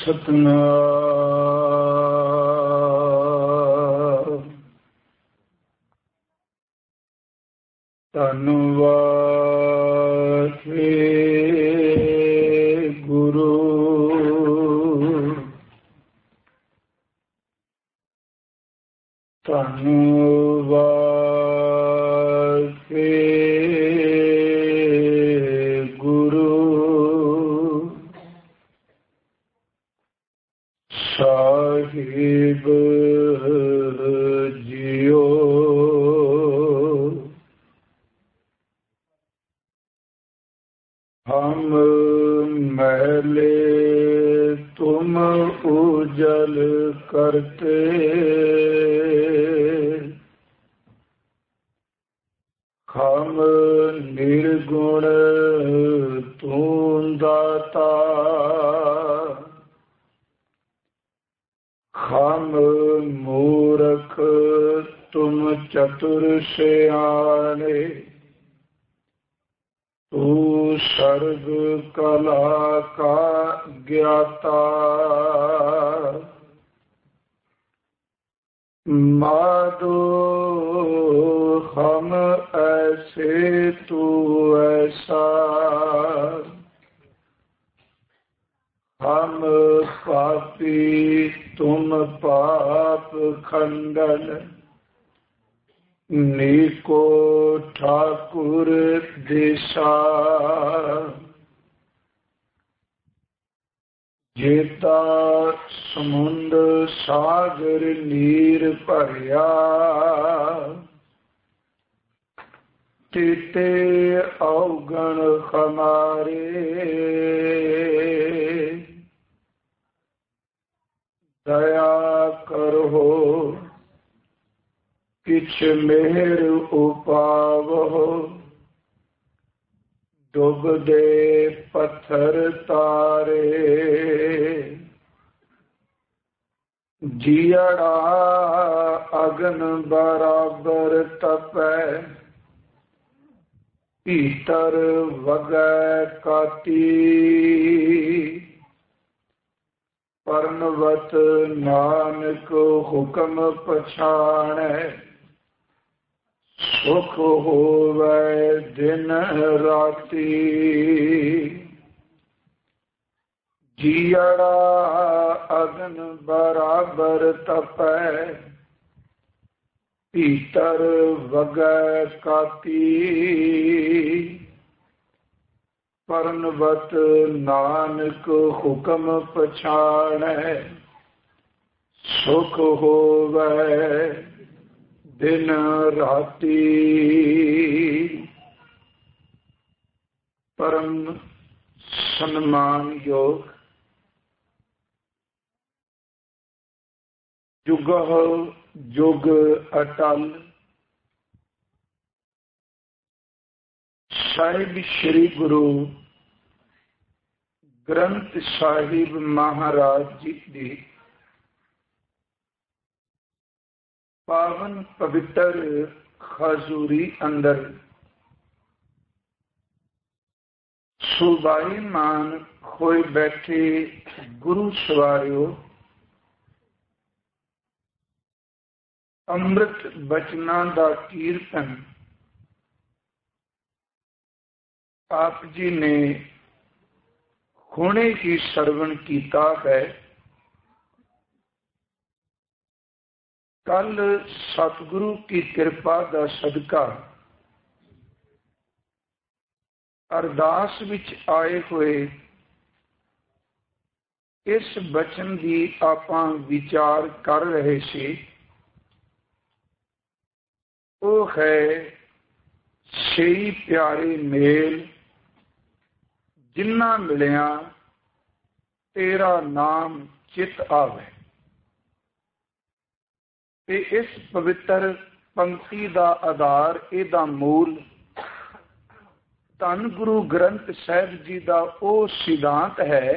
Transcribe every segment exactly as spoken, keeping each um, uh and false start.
ਸਤਨਾਮ ਧੰਨਵਾਦ ਗੁਰੂ ਧੰਨਵਾਦ ਗੁਰੂ ਸਾਹਿਬ ਜੀਓ ਹਮ ਮਹਿਲੇ ਤੁਮ ਉਜਲ ਕਰਤੇ ਹਮ ਨਿਰਗੁਣ ਤੂੰ ਦਾਤਾ ਹਮ ਮੂਰਖ ਤੁਮ ਚਤੁਰ ਸਿਆਣੇ ਤੂ ਸਰਬ ਕਲਾ ਕਾ ਗਿਆਤਾ ਮਾਧੋ ਹਮ ਐਸੇ ਤੂ ਐਸਾ ਹਮ ਪਾਪੀ ਤੁਮ ਪਾਪ ਖੰਡਨ ਨੀਕੋ ਠਾਕੁਰ ਦਿਸ਼ਾ ਜੇਤਾ ਸਮੁੰਦ ਸਾਗਰ ਨੀਰ ਭਰਿਆ ਤੇਤੇ ਔਗਣ ਹਮਾਰੇ ਦਇਆ ਕਰੋ ਕਿਛ ਮਿਹਰ ਉਪਾਵੋ ਡੁੱਬਦੇ ਪੱਥਰ ਤਾਰੇ ਜੀਅੜਾ ਅਗਨ ਬਰਾਬਰ ਤਪੈ ਭੀਤਰ ਵਗੈ ਕਾਤੀ ਪਰਨਵਤ ਨਾਨਕ ਹੁਕਮ ਪਛਾਣੈ ਸੁਖ ਹੋਵੈ ਦਿਨ ਰਾਤੀ ਜੀਅੜਾ ਅਗਨ ਬਰਾਬਰ ਤਪੈ ਭੀਤਰ ਵਗੈ ਕਾਤੀ ਪਰਨਵਤ ਨਾਨਕ ਹੁਕਮ ਪਛਾਣੈ ਸੁਖ ਹੋਵੈ ਦਿਨ ਰਾਤੀ ਪਰਮ ਸਨਮਾਨਯੋਗ ਜੁਗਹ ਜੁਗ ਅਟਲ ਸਾਹਿਬ ਸ਼੍ਰੀ ਗੁਰੂ ਗ੍ਰੰਥ ਸਾਹਿਬ ਮਹਾਰਾਜ ਜੀ ਦੀ ਪਾਵਨ ਪਵਿੱਤਰ ਹਜ਼ੂਰੀ ਅੰਦਰ ਸੁਭਾਈਮਾਨ ਹੋਏ ਬੈਠੇ ਗੁਰੂ ਸਵਾਰਿਓ, ਅੰਮ੍ਰਿਤ ਬਚਨਾਂ ਦਾ ਕੀਰਤਨ ਆਪ ਜੀ ਨੇ ਹੁਣੇ ਹੀ ਸਰਵਣ ਕੀਤਾ ਹੈ। ਕੱਲ ਸਤਿਗੁਰੂ ਕੀ ਕਿਰਪਾ ਦਾ ਸਦਕਾ ਅਰਦਾਸ ਵਿੱਚ ਆਏ ਹੋਏ ਇਸ ਬਚਨ ਦੀ ਆਪਾਂ ਵਿਚਾਰ ਕਰ ਰਹੇ ਸੀ। ਉਹ ਹੈ ਸਹੀ ਪਿਆਰੇ ਮੇਲ ਜਿੰਨਾ ਮਿਲਿਆ ਤੇਰਾ ਨਾਮ ਚਿਤ ਆਵੇ। ਤੇ ਇਸ ਪਵਿੱਤਰ ਪੰਕਤੀ ਦਾ ਆਧਾਰ, ਇਹਦਾ ਮੂਲ ਧੰਨ ਗੁਰੂ ਗ੍ਰੰਥ ਸਾਹਿਬ ਜੀ ਦਾ ਉਹ ਸਿਧਾਂਤ ਹੈ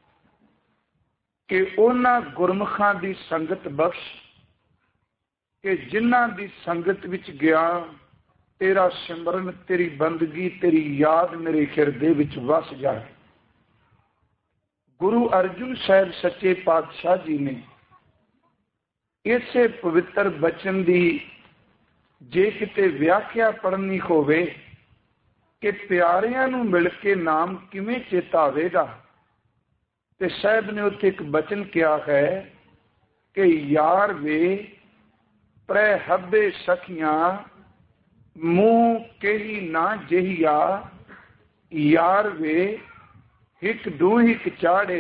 ਕਿ ਉਹਨਾਂ ਗੁਰਮੁਖਾਂ ਦੀ ਸੰਗਤ ਬਖਸ਼ ਕਿ ਜਿਨ੍ਹਾਂ ਦੀ ਸੰਗਤ ਵਿੱਚ ਗਿਆ ਤੇਰਾ ਸਿਮਰਨ, ਤੇਰੀ ਬੰਦਗੀ, ਤੇਰੀ ਯਾਦ ਮੇਰੇ ਹਿਰਦੇ ਵਿੱਚ ਵਸ ਜਾਏ। गुरु अर्जुन साहब सच्चे पातशाह जी ने इसे पवित्र बचन की जे किते व्याख्या पढ़नी होवे कि प्यारियां नूं मिल के नाम किवें चेतावेगा, ते साहब ने उत्थे एक बचन किया है कि यार वे प्रै हब्बे सखियां मुंह केही ना जहिया, यार वे हिक दू हिक चाड़े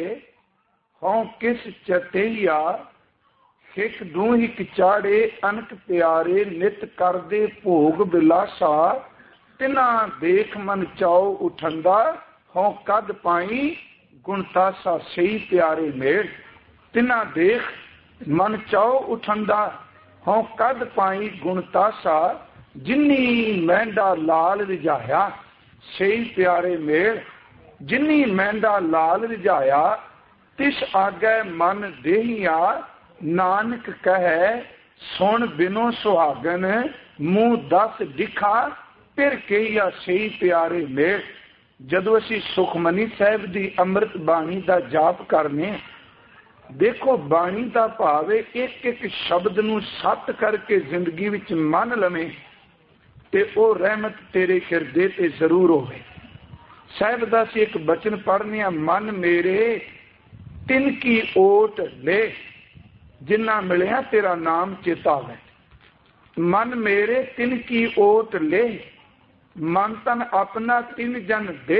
हों किस चतेहिया, हिक दू हिक चाड़े अनक प्यारे नित करदे भोग बिलासा, तिना देख मन चाओ उठंदा हों कद पाई गुणतासा, सही प्यारे मेल तिना देख मन चाओ उठंदा हों कद पाई गुणतासा, जिन्नी मैंडा लाल रिझाया सही प्यारे मेल, जिन्नी मैंडा लाल रिझाया तिस आगे मन देहिया, नानक कहे सुन बिनो सुहागन मुंह दस दिखा, फिर कहिया सही प्यारे मेल। जदों असीं सुखमनी साहब की अमृत बाणी का जाप करने, देखो बाणी का भाव है एक एक शब्द नूं सत करके जिंदगी विच मन लवें ते ओ रहमत तेरे हिरदे ते जरूर होवे। साहब दा असीं एक बचन पढ़ने, मन मेरे तिन की ओट ले, जिन्ना मिलिया तेरा नाम चेतावे। मन मेरे तिन की ओट ले, मन तन अपना तिन जन दे,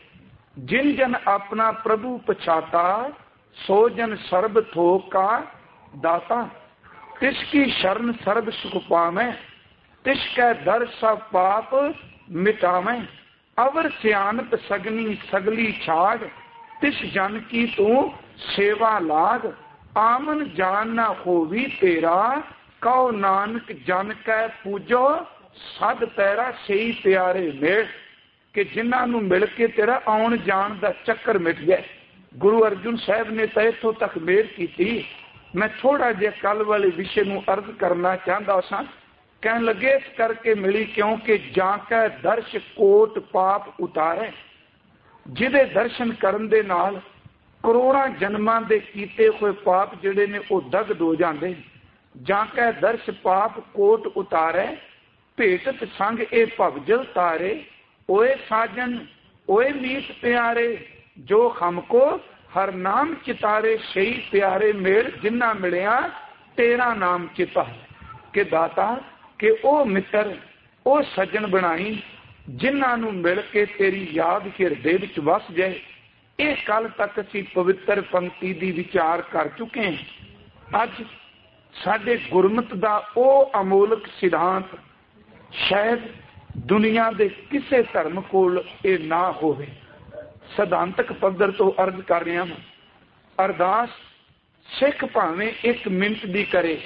जिन जन अपना प्रभु पछाता, सो जन सर्ब थोक का दाता, तिसकी शरण सर्ब सुख पावे, तिसकै दर सब पाप मिटावे, अवर सियानत सगनी सगली छाग, तिस जन की तू सेवा लाग, आमन जान ना होवी तेरा, कहो नानक जन कै पूजो सद पैरा, सही प्यारे मेल कि जिन्हां नूं मिल के तेरा आउण जाण दा चक्कर मिट जाए। गुरु अर्जुन साहब ने तो इत्थों तक मेल की। मैं थोड़ा जिहा कल वाले विषय नूं अर्ज करना चाहता सा। कहन लगे इस करके मिली क्योंकि जाकै दर्श कोट पाप उतारे, जिहदे दर्शन करन दे नाल करोड़ां जन्मां दे कीते होए पाप जिहड़े ने वो दग्ध हो जांदे। जाकै दर्श पाप कोट उतारे, भेटत संग ए भवजल तारे, ओए साजन ओए मीत प्यारे, जो हमको हर नाम चितारे, सही प्यारे मेल जिन्ना मिलिया तेरा नाम चिता के दाता, कि ओ मित्र ओ सज्जन बनाई जिन्हां नूं मिल के तेरी याद हिरदे विच वस जाए। ये कल तक असीं पवित्र पंक्ति दी विचार कर चुके हैं। अज साडे गुरमत दा ओ अमोलक सिद्धांत शायद दुनिया दे किसे धर्म कोल ये ना होवे। सिद्धांतक पद्धर तो अर्ज कर रहा हूं। अरदास सिख भावें एक मिनट दी करे,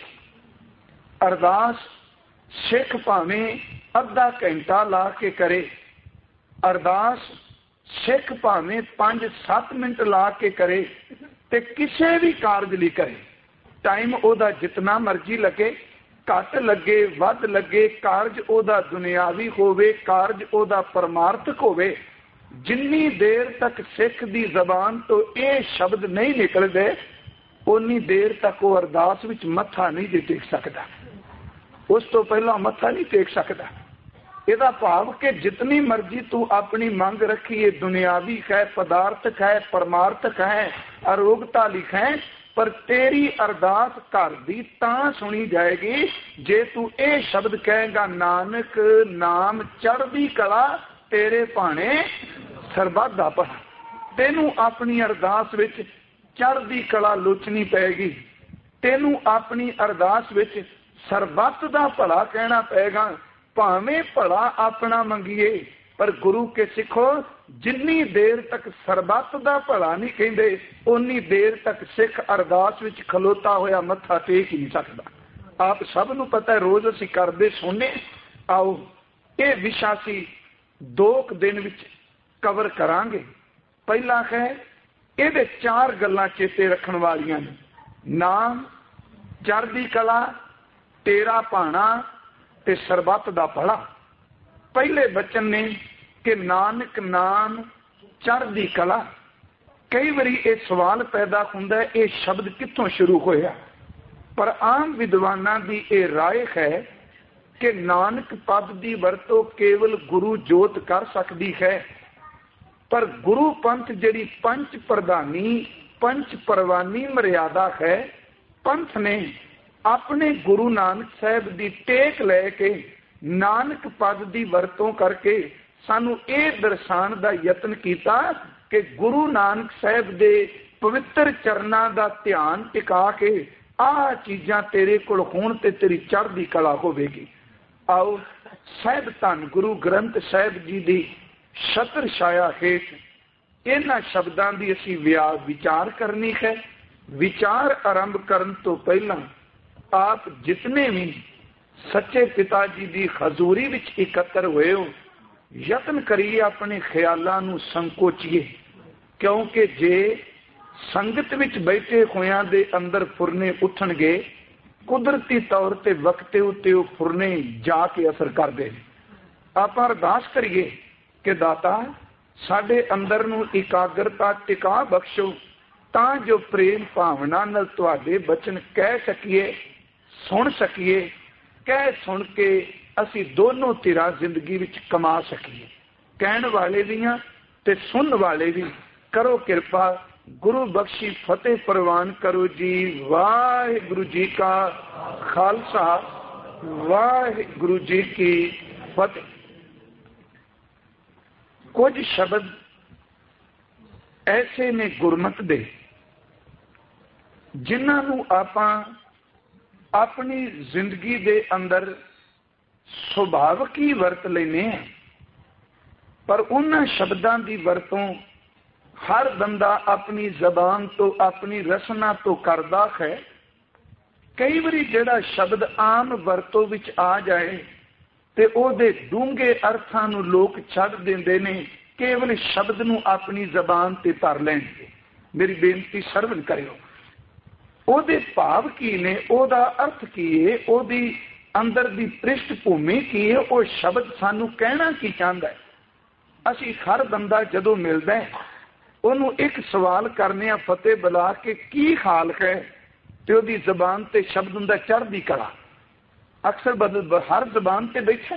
अरदास सिख भावें अद्धा घंटा ला के करे, अरदास सिख भावें पांच सत्त मिनट ला के करे, ते किसी भी कारज लई करे। टाइम ओदा जितना मर्जी लगे, घट लगे वध लगे, कारज ओदा दुनियावी होवे, कारज ओदा परमार्थक होवे, जिन्नी देर तक सिख दी जबान तो ये शब्द नहीं निकलते उन्नी देर तक वो अरदास विच मत्था नहीं टेक सकता। उस तो पहला मत्था नहीं टेक सकता। ਇਹਦਾ भाव कि जितनी मर्जी तू अपनी मंग रखी, ये दुनियावी है, पदार्थक है, परमार्थक है, अरोगता लिखा है, पर तेरी अरदास घर दी तां सुनी जाएगी जे तू ये शब्द कहेगा, नानक नाम चढ़दी कला तेरे भाने सरबत दा भला। तेनू अपनी अरदास विच चढ़दी कला लोचनी पैगी, तेनू अपनी अरदास विच सरबत दा भला कहना पेगा। भावें भला अपना मंगीए, पर गुरु के सिखो जिन्नी देर तक सरबत दा भला नहीं कहंदे उन्नी देर तक सिख अरदास विच खलोता होया मत्था टेक ही नहीं सकता। आप सब नूं पता है, रोज असीं करदे सुनने। आओ ये विषय असीं दो दिन विच कवर करांगे। पहला है ये चार गल्लां चेते रखण वालियां ने, नाम, चढ़दी कला, तेरा भाणा ते सरबत दा भला। पहले बचन ने कि नानक नाम चढ़दी कला। कई बारी ये सवाल पैदा होंदा है ये शब्द कित्थों शुरू होया, पर आम विद्वानां दी ये राय है कि नानक पद की वरतों केवल गुरु जोत कर सकती है, पर गुरु पंथ जिहड़ी पंच प्रधानी पंच परवानी मर्यादा है, पंथ ने अपने गुरु नानक साहब की टेक लैके नानक पद की वरतों करके सानू ये दर्शान का यत्न किया कि गुरु नानक साहब दे पवित्र चरना का ध्यान टिका के आ चीज़ां तेरे कोल होण ते तेरी चढ़दी कला होवेगी। आओ साहिब धन गुरु ग्रंथ साहिब जी की छत्र छाया हेठ इन्हां शब्दां दी असीं विचार करनी है। विचार आरंभ करन तो पहला आप जितने भी सच्चे पिता जी की हजूरी विच इकत्र होए हो, यत्न करिए अपने ख्यालों नूं संकोचिए, क्योंकि जे संगत विच बैठे होयां दे अंदर फुरने उठणगे, कुदरती तौर ते वक्ते उत्ते वो फुरने जाके असर करदे। आपां अरदास करिए कि दाता साडे अंदर नूं इकाग्रता टिका बख्शो, तां जो प्रेम भावना नाल तुहाडे बचन कह सकीए, सुन सकीए, कह सुन के असी दोनों तिरां जिंदगी विच कमा सकीए। कहण वाले दियां ते सुन वाले भी करो किरपा, गुरु बख्शी फतेह प्रवान करो जी। वाहिगुरु जी का खालसा, वाहिगुरु जी की फतेह। कुछ शब्द ऐसे ने गुरमत दे जिन्हां नूं आपां अपनी जिंदगी दे अंदर सुभाविक ही वरत लेने, पर उन्हां शब्दां की वरतों हर बंदा अपनी जबान तो अपनी रसना तो करदा है। कई बारी जिहड़ा शब्द आम वरतों विच आ जाए ते ओहदे डूंघे अर्थां नूं लोक छड्ड दिंदे ने, केवल शब्द नूं अपनी जबान ते धर लैणगे। मेरी बेनती सरवण करियो, ओहदे भाव की ने, ओहदा अर्थ की है, ओहदी अंदर दी पृष्ठभूमि की है, वो शब्द सानू कहना की चाहता है। असी हर बंदा जदों मिलता है उन्होंने एक सवाल करने फतेह बुला के की हाल है, तो उसकी जबान ते शब्द हुंदा चढ़दी कला। अक्सर बदल हर जबान ते बैठे,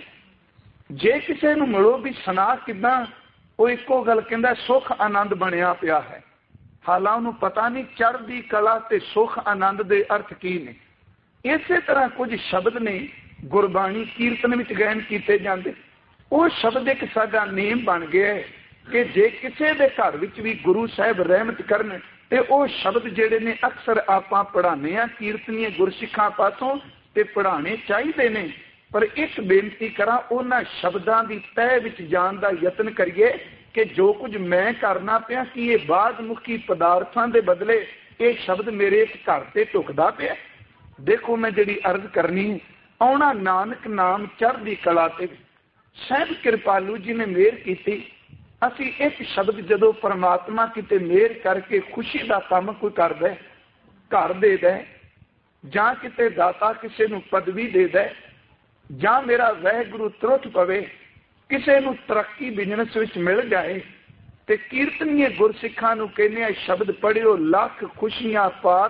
जे किसी नूं मिलो भी सुना किदां, वो इको गल कहंदा सुख आनंद बनिया पिया है, हालां उन्होंने पता नहीं चढ़दी कला ते सुख आनंद दे अर्थ की ने। इसे तरह कुछ शब्द ने गुरबाणी कीर्तन विच गायन किए जाते, वो शब्द एक साडा नेम बन गया है कि जे किसी के घर विच भी गुरु साहब रहमत करन ते वो शब्द जिहड़े ने अक्सर आपां पढ़ाने आ कीर्तनीय गुरसिखां पासों ते पढ़ाने चाहिए ने। पर एक बेनती करा, उन्हां शब्दां दी तह विच जाण दा यतन करिए कि जो कुछ मैं करना पिया कि ये बाद मुखी पदार्थां दे बदले ये शब्द मेरे एक घर ते ढुकदा पिया। देखो मैं जिहड़ी अर्ज करनी, आउणा नानक नाम चढ़दी कला ते साहिब कृपालू जी ने मेहर की। असी एक शब्द जदों परमात्मा किते मेहर करके खुशी का काम कोई कर दे, घर दे दे, जां किते दाता किसी नूं पदवी दे दे, जां मेरा वाहिगुरु त्रुट पवे, किसी नूं तरक्की बिजनेस विच मिल जाए, ते कीर्तनीय गुरसिखां नूं कहने शब्द पढ़ियो लख खुशियां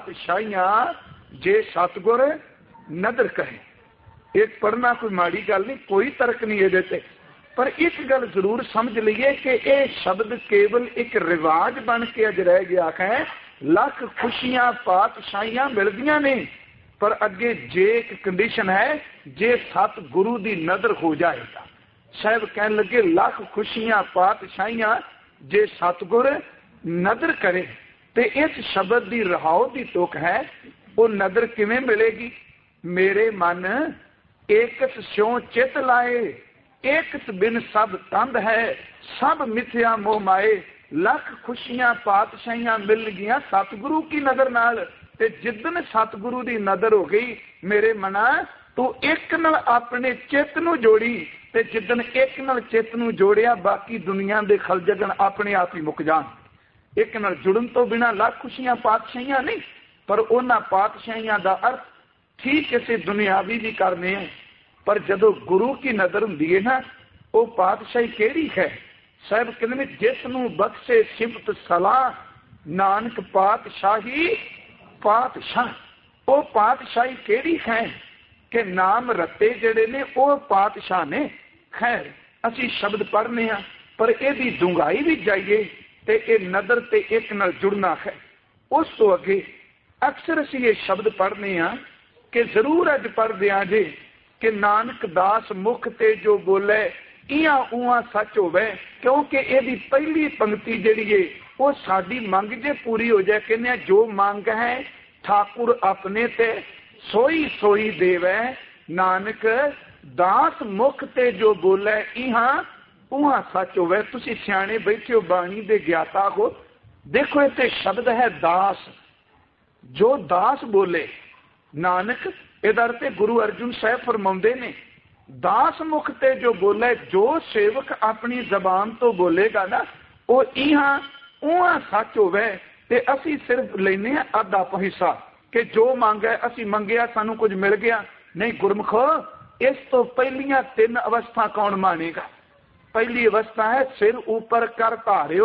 पातशाहियां जे सतगुर नदर कहे। एक पढ़ना कोई माड़ी गल नहीं, कोई तर्क नहीं ये ते, पर एक गल जरूर समझ लीए कि यह शब्द केवल एक रिवाज बन के अज रह गया है। लख खुशियां पातशाहियां मिलदियां ने, पर अगे जे एक कंडीशन है, जे सत गुरु की नदर हो जाएगा। साहब कह लगे लख खुशियां पातशाहियां जे सतगुर नदर करे, ते इस शब्द की रहाओ की तुक है, वो नदर किवें मिलेगी। मेरे मन एकस स्यों चित लाए, एकस बिन सब तंद है, सब मिथ्या मोह माए, लख खुशियां पातशाहियां मिल गईयां सतगुरु की नजर नाल। ते जिदन सतगुरु की नजर हो गई मेरे मना, तू एक नाल अपने चित नूं जोड़ी, ते जिदन एक नाल चित नूं जोड़िया बाकी दुनिया दे खलजगन अपने आप ही मुक जान। एक नाल जुड़न तो बिना लख खुशियां पातशाहियां नहीं, पर उन्हां पातशाहियां दा अर्थ ठीक किसी दुनियावी भी करने हैं, पर जदों गुरु की नजर हुंदी है ना, वो पातशाही केड़ी है। साहब कहते जिस नूं बख्शे सिफत सलाह, नानक पातशाही पातशाह। वो पातशाही केड़ी है कि नाम रत्ते जड़े ने वो पातशाह ने। खैर असी शब्द पढ़ने हाँ पर यदी डूंघाई भी जाइए तो यह नदर ते एक नाल जुड़ना है। उस तो अगे अक्सर असी ये शब्द पढ़ने हाँ कि जरूर अज पढ़ते हैं जे कि नानक दास मुख ते जो बोले इया उआ सच होवे, क्योंकि यदी पहली पंक्ति जिहड़ी है वो साडी मंग जे पूरी हो जाए। कहने जो मंग है ठाकुर अपने ते सोई सोई देवे, नानक दास मुख ते जो बोले इहा उहा सच होवे। तुसी सियाणे बैठे हो, बाणी दे ज्ञाता हो। देखो इत्थे शब्द है दास, जो दास बोले नानक इहदा अर्थ गुरु अर्जुन साहब फरमाउंदे ने दास मुख ते जो बोले, जो सेवक अपनी जबान तो बोलेगा ना वो इहा उहा सच होवे। ते असी सिर्फ लेने अद्धा हिस्सा कि जो मांगे असी मंगिया सानू कुछ मिल गया। नहीं गुरमुखो, इस तो पहलियां तीन अवस्था कौन मानेगा? पहली अवस्था है सिर ऊपर कर धारियो,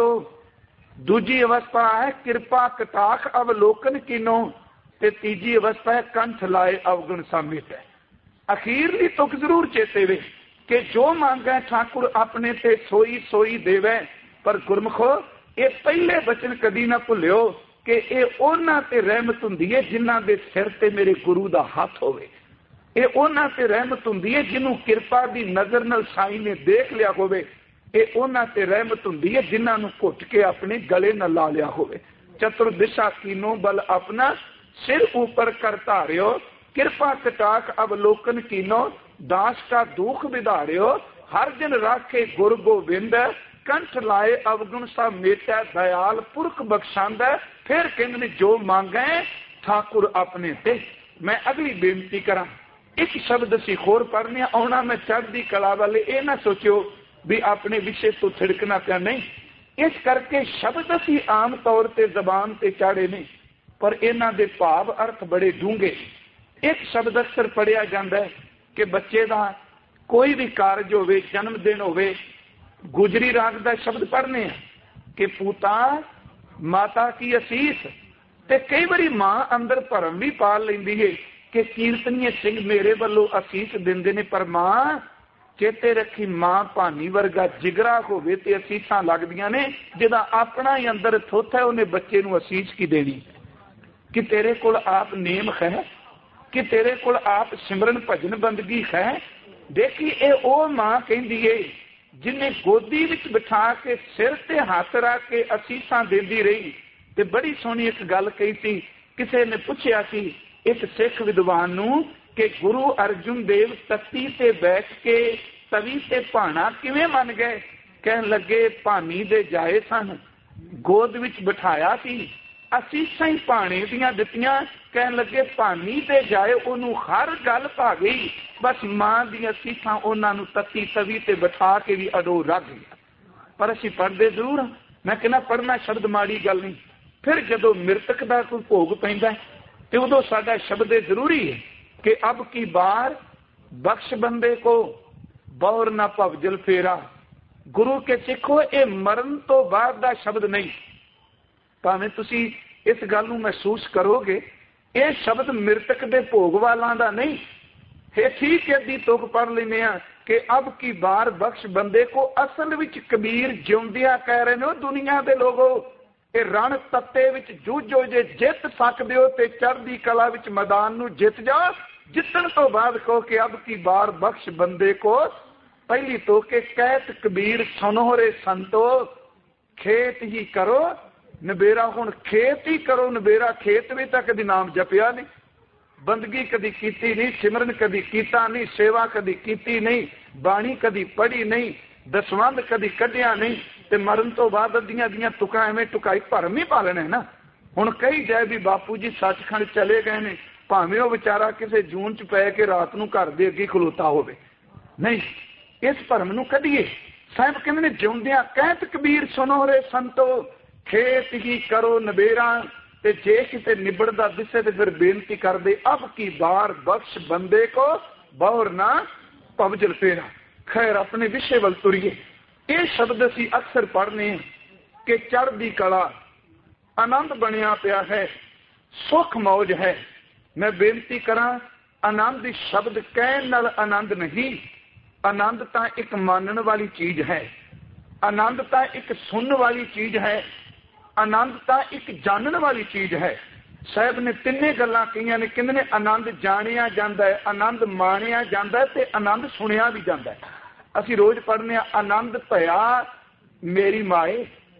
दूजी अवस्था है कृपा कटाख अवलोकन कीनो, ते तीजी अवस्था है कंठ लाए अवगुण समित है। अखीरली तुक जरूर चेते वे कि जो मांगे ठाकुर अपने ते सोई सोई देवे। पर गुरमुखो ये पहले बचन कदी ना भुलियो कि ये उन्हां ते रहमत हुंदी है जिन्हां दे सिर ते मेरे गुरु दा हाथ होवे। ये उन्हां ते रहमत हुंदी है जिन्हों किरपा दी नजर नाल साईं ने देख लिया होवे। ये उन्हां ते रहमत हुंदी है जिन्हां नूं घुट के अपने गले नाल ला लिया होवे। चतुर्दिशा कीनो बल अपना सिर ऊपर कर धारियो, कृपा कटाख अवलोकन कीनो, दास का दुख विधारियो, हर दिन राखे गुर गोविंद, कंठ लाए अवगुण सा मेटा, दयाल पुरख बख्शांद। फिर कहते जो मांगे ठाकुर अपने ते। मैं अगली बेनती करा, एक शब्द असी होर पढ़ने आना, मैं चढ़दी कला वाले ये ना सोचो भी अपने विषय तो थिड़कना पिया, नहीं। इस करके शब्द असी आम तौर पर जबान से चाड़े नहीं, पर इन्हां दे भाव अर्थ बड़े डूंगे। एक शब्द अक्सर पढ़िया जाता है कि बच्चे का कोई भी कारज होवे, जन्मदिन होवे, गुजरी राग का शब्द पढ़ने कि पूता माता की असीस। ते कई बारी मां अंदर भरम भी पाल लेंदी है कि कीर्तनीय सिंह मेरे वालों असीस दिंदे ने, पर मां चेते रखी मां भानी वर्गा जिगरा होवे ते असीसां लगदियां ने। जिहदा अपना ही अंदर थुੱਥ है उन्हें बच्चे नूं असीस की देनी कि तेरे कोल आप नेम है, कि तेरे कोल आप सिमरन भजन बंदगी है। देखी ये ओ मां कहती है जिन्हें गोदी विच बिठा के सिर ते हाथ रख के असीसां देंदी रही। ते बड़ी सोहनी एक गल कही थी, किसी ने पूछया सी एक सिख विद्वान नूं कि गुरु अर्जुन देव तत्ती ते बैठ के तवी ते भाना किवें मन गए? कहन लगे भानी दे जाए सन, गोद विच बिठाया सी, असीसां ही भाणे दियां दित्तियां। कहन लगे भानी ते जाए उन्होंने हर गल पा गई, बस मां दी असीसां उन्हां नूं तत्ती तवी ते बिठा के भी अडो रख गया। पर असीं पढ़दे जरूर। मैं कहना पढ़ना शब्द माड़ी गल नहीं। फिर जदों मृतक दा कोई भोग पैंदा ते उदों साडा शब्द जरूरी है कि अब की बार बख्श बंदे को बौर ना भवजल फेरा। गुरु के सिखो ये मरण तो बाद दा शब्द नहीं। भावें तुसी इस गल नूं महसूस करोगे ये शब्द मृतक दे भोग वालां दा नहीं है। ठीक है दी तुक पढ़ लेने कि अब की बार बख्श बंदे को। असल विच कबीर जिउंदिया कह रहे ने दुनिया दे लोगो, ये रण तत्ते विच जूझो, जे जित सकदे हो ते चढ़दी कला विच मैदान नूं जित जाओ। जितन तो बाद कहो कि अब की बार बख्श बंदे को। पहली तो के कहत कबीर सुनोरे संतो, खेत ही करो नबेरा। हुण खेत ही करो नबेरा, खेत भी तो कदी नाम जपिया नहीं, बंदगी कदी कीती नहीं, सिमरन कदी कीता नहीं, सेवा कदी कीती नहीं, बाणी कदी पढ़ी नहीं, दसवंध कदी कढ़िया नहीं। ते मरण तो बाद अद्धियां अद्धियां तुकां एवें टुकाई भरम ही पालने है ना। हुण कही जाए भी बापू जी सचखंड चले गए ने, भावें वो बेचारा किसी जून च पै के रात नूं घर दे अगे खलोता होवे, नहीं इस भरम नूं कढीए। साहिब कहंदे ने जिउंदियां कहत कबीर सुनो रे संतो, खेत ही करो नबेरा। ते जे किते निबड़दा दिसे ते फिर बेनती कर दे अब की बार बख्श बंदे को बौर ना भवजल फेरा। खैर अपने विषय वल तुरीए। ये शब्द असी अक्सर पढ़ने कि चढ़दी कला आनंद बनिया पिया है, सुख मौज है। मैं बेनती करा, आनंद शब्द कहण नाल आनंद नहीं, आनंद तो एक मानने वाली चीज है, आनंद तो एक सुनने वाली चीज है, आनंद तो एक जानने वाली चीज है। साहब ने तिन्ने गल्लां कहियां ने, कहंदे ने आनंद जानिया जांदा है, आनंद माणिया जांदा है ते आनंद सुनिया भी जांदा है। असीं रोज पढ़ने आनंद भया मेरी माए,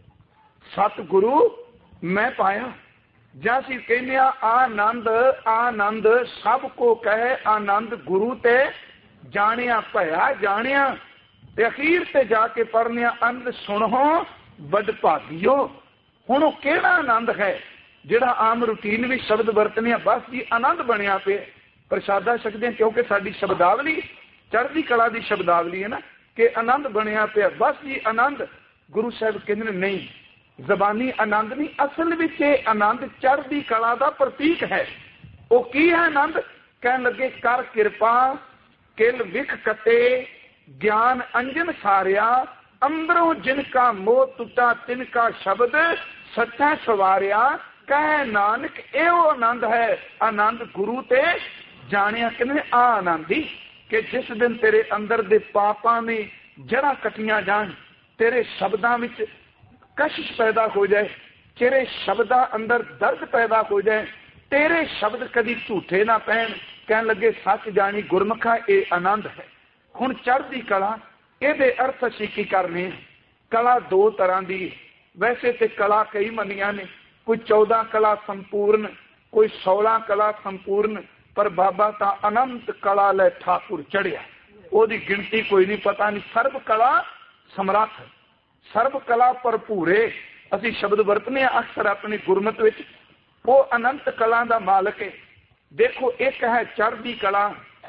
सतगुरु मैं पाया। जां असीं कहने आनंद आनंद सब को कहे, आनंद गुरु ते जानिया भया जानिया। ते अखीर ते जाके पढ़ने आनंद सुनो बड़ भागियो। हुण ओह किहड़ा आनंद है जिहड़ा आम रूटीन भी शब्द वरतने, बस जी आनंद बनिया पे प्रसादा सकते हैं, क्योंकि साडी शब्दावली चढ़दी कला की शब्दावली है ना कि आनंद बनिया पे बस जी आनंद। गुरु साहब कहते नहीं, जबानी आनंद नहीं, असल विच इह आनंद चढ़दी कला का प्रतीक है। वो की है आनंद? कहन लगे कर किरपा किल विख कटे, ज्ञान अंजन सारिया, अंदरों जिनका मोह टुटा तिनका शब्द सच्चा सवारिया। कह नानक एहो आनंद है, आनंद गुरु ते जानिया। कहते आ आनंद ही कि जिस दिन तेरे अंदर दे पापां ने जड़ा कटियां जान, तेरे शब्दां विच कशिश पैदा हो जाए, तेरे शब्दां अंदर दर्द पैदा हो जाए, तेरे शब्द कदी झूठे ना पैण, कहन लगे सच जानी गुरमुखा ये आनंद है। हुण चढ़दी कला इहदे अर्थ असीं की करने? कला दो तरह की, वैसे तो कला कई मनिया ने, कोई चौदह कला संपूर्ण, कोई सोलह कला संपूर्ण, पर बाबा ता अनंत कला लै ठाकुर चढ़िया, ओदी गिनती कोई नहीं, पता नहीं। सर्व कला समर्थ, सर्व कला भरपूरे असीं शब्द वरतने अक्सर अपनी गुरमत विच, वो अनंत कला दा मालक है। देखो एक है चढ़दी कला,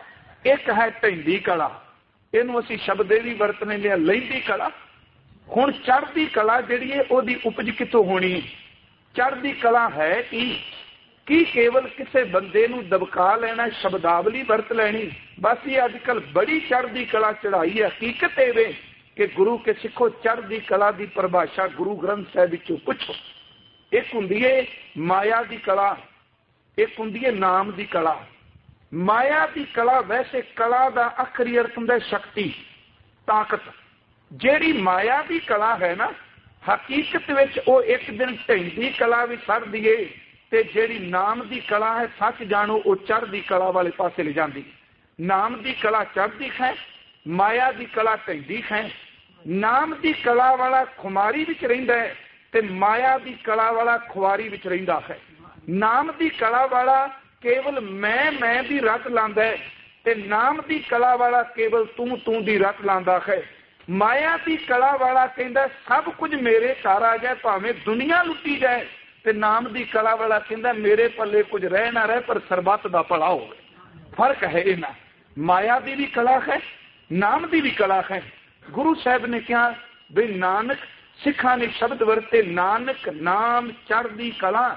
एक है ढैंदी कला, इनू असीं शब्द भी वरतने लिया लैंदी कला। हुण चढ़दी कला जिहड़ी है ओदी उपज कित्थों होनी? चढ़दी कला है कि की केवल किसी बंदे नूं दबका लेना, शब्दावली वरत लेनी, बस ये अजकल बड़ी चढ़दी कला चढ़ाई है। हकीकत ये कि गुरु के सिखो चढ़दी कला की परिभाषा गुरु ग्रंथ साहिब विचों पुछो। एक हुंदी है माया की कला, एक हुंदी है नाम की कला। माया की कला वैसे कला का आखरी अर्थ हुंदा शक्ति, ताकत। जेड़ी माया की कला है ना, हकीकत विच वो एक दिन ढैंदी कला भी सड़दी है, ते जेड़ी नाम की कला है सच जानो वो चढ़दी कला वाले पासे ले जाती। नाम की कला चढ़दी है, माया की कला ढैंदी है। नाम की कला वाला खुमारी विच रहिंदा है ते माया की कला वाला खुआरी विच रहिंदा है। नाम की कला वाला केवल मैं मैं दी रट लांदा है ते नाम की कला वाला केवल तू तू दी रट लांदा है। माया की कला वाला कहंदा सब कुछ मेरे घर आ जाए भावें दुनिया लुटी जाए, ते नाम की कला वाला कहंदा मेरे पल्ले कुछ रह ना रहे पर सरबत दा भला हो। फर्क है इन्हां। माया की भी कला है, नाम की भी कला है। गुरु साहब ने कहा भी नानक सिखा ने शब्द वरते, नानक नाम चढ़दी कला।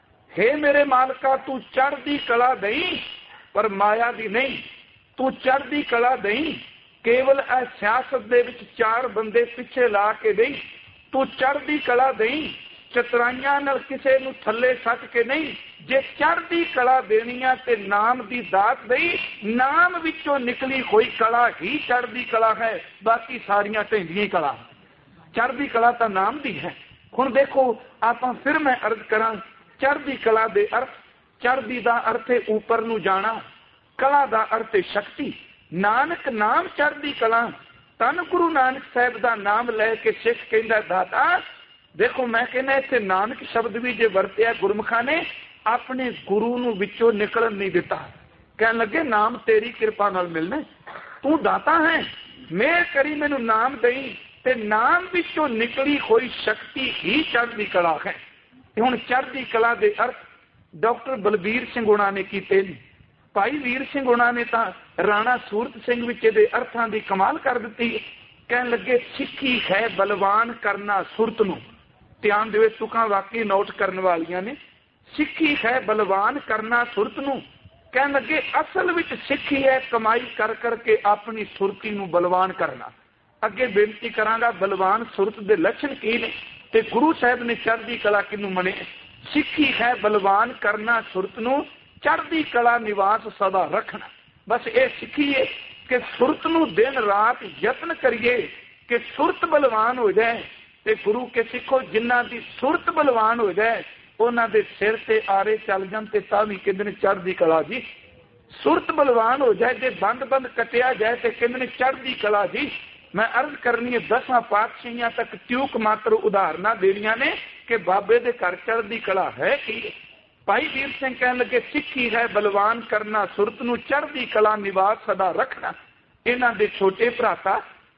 हे मेरे मालका तू चढ़दी कला दई पर माया दी नहीं, तू चढ़दी कला दई केवल ए सियासत दे विच चार बंदे पिछे ला के दई, तू चढ़दी कला दई चतराइयां नाल किसे नूं थल्ले सट के नहीं। जे चढ़दी कला देनी है ते नाम दी दात दई, नाम विचों निकली कोई कला ही चढ़दी कला है, बाकी सारियां ढैंदियां कला। चढ़दी कला तो नाम दी है। हुण देखो आपां फिर मैं अर्ज करां, चढ़दी कला दे अर्थ, चढ़दी दा अर्थ है ऊपर नूं जाना, कला दा अर्थ है शक्ति। नानक नाम चढ़दी कला, तन गुरु नानक साहब दा नाम लैके सिख कहंदा दाता। देखो मैं कहना इत्थे नानक शब्द भी जे वरतिया गुरमुखा ने अपने गुरु नूं विचों निकलन नहीं दिता। कहन लगे नाम तेरी कृपा नाल मिलना, तू दाता है, मेहर करी मैनू नाम दई, ते नाम विचों निकली कोई शक्ति ही चढ़दी कला है। हुण चढ़दी कला दे अर्थ डॉक्टर बलबीर सिंह हुणां ने कीते ने, भाई वीर सिंह हुणां ने तां राणा सूरत सिंह विच दे अर्थां दी कमाल कर दित्ती। कहन लगे सिੱਖੀ है बलवान करना सुरत नूं। ध्यान देवे तुकां वाकई नोट करने वालियां ने। सिੱਖੀ है बलवान करना सुरत नूं। कहन लगे असल विच सिੱਖੀ है कमाई कर करके अपनी सुरती नूं बलवान करना। अगे बेनती करांगा बलवान सुरत दे लक्षण की ने? ते गुरु साहब ने चढ़दी कला किनू मने? सिक्खी है बलवान करना सुरत नू, चढ़दी कला निवास सदा रखना। बस ये सीखिए कि सुरत नू दिन रात यत्न करिए कि सुरत बलवान हो जाए। ते गुरु के सिखो जिन्हां दी सुरत बलवान हो जाए उन्हां दे सिर ते आरे चल जाण ते तां वी कहंदे ने चढ़दी कला जी। सुरत बलवान हो जाए, जे बंद बंद कटिया जाए तो कहंदे ने चढ़दी कला जी। मैं अर्ज करनी है दसां पातशाहियां तक त्यूक मात्र उदाहरणा देनियां ने कि बाबे दे घर चढ़दी कला है कि। भाई वीर सिंह कहन लगे सिक्खी है बलवान करना सुरत नू, चढ़दी कला निवास सदा रखना। इन्हां दे छोटे भराता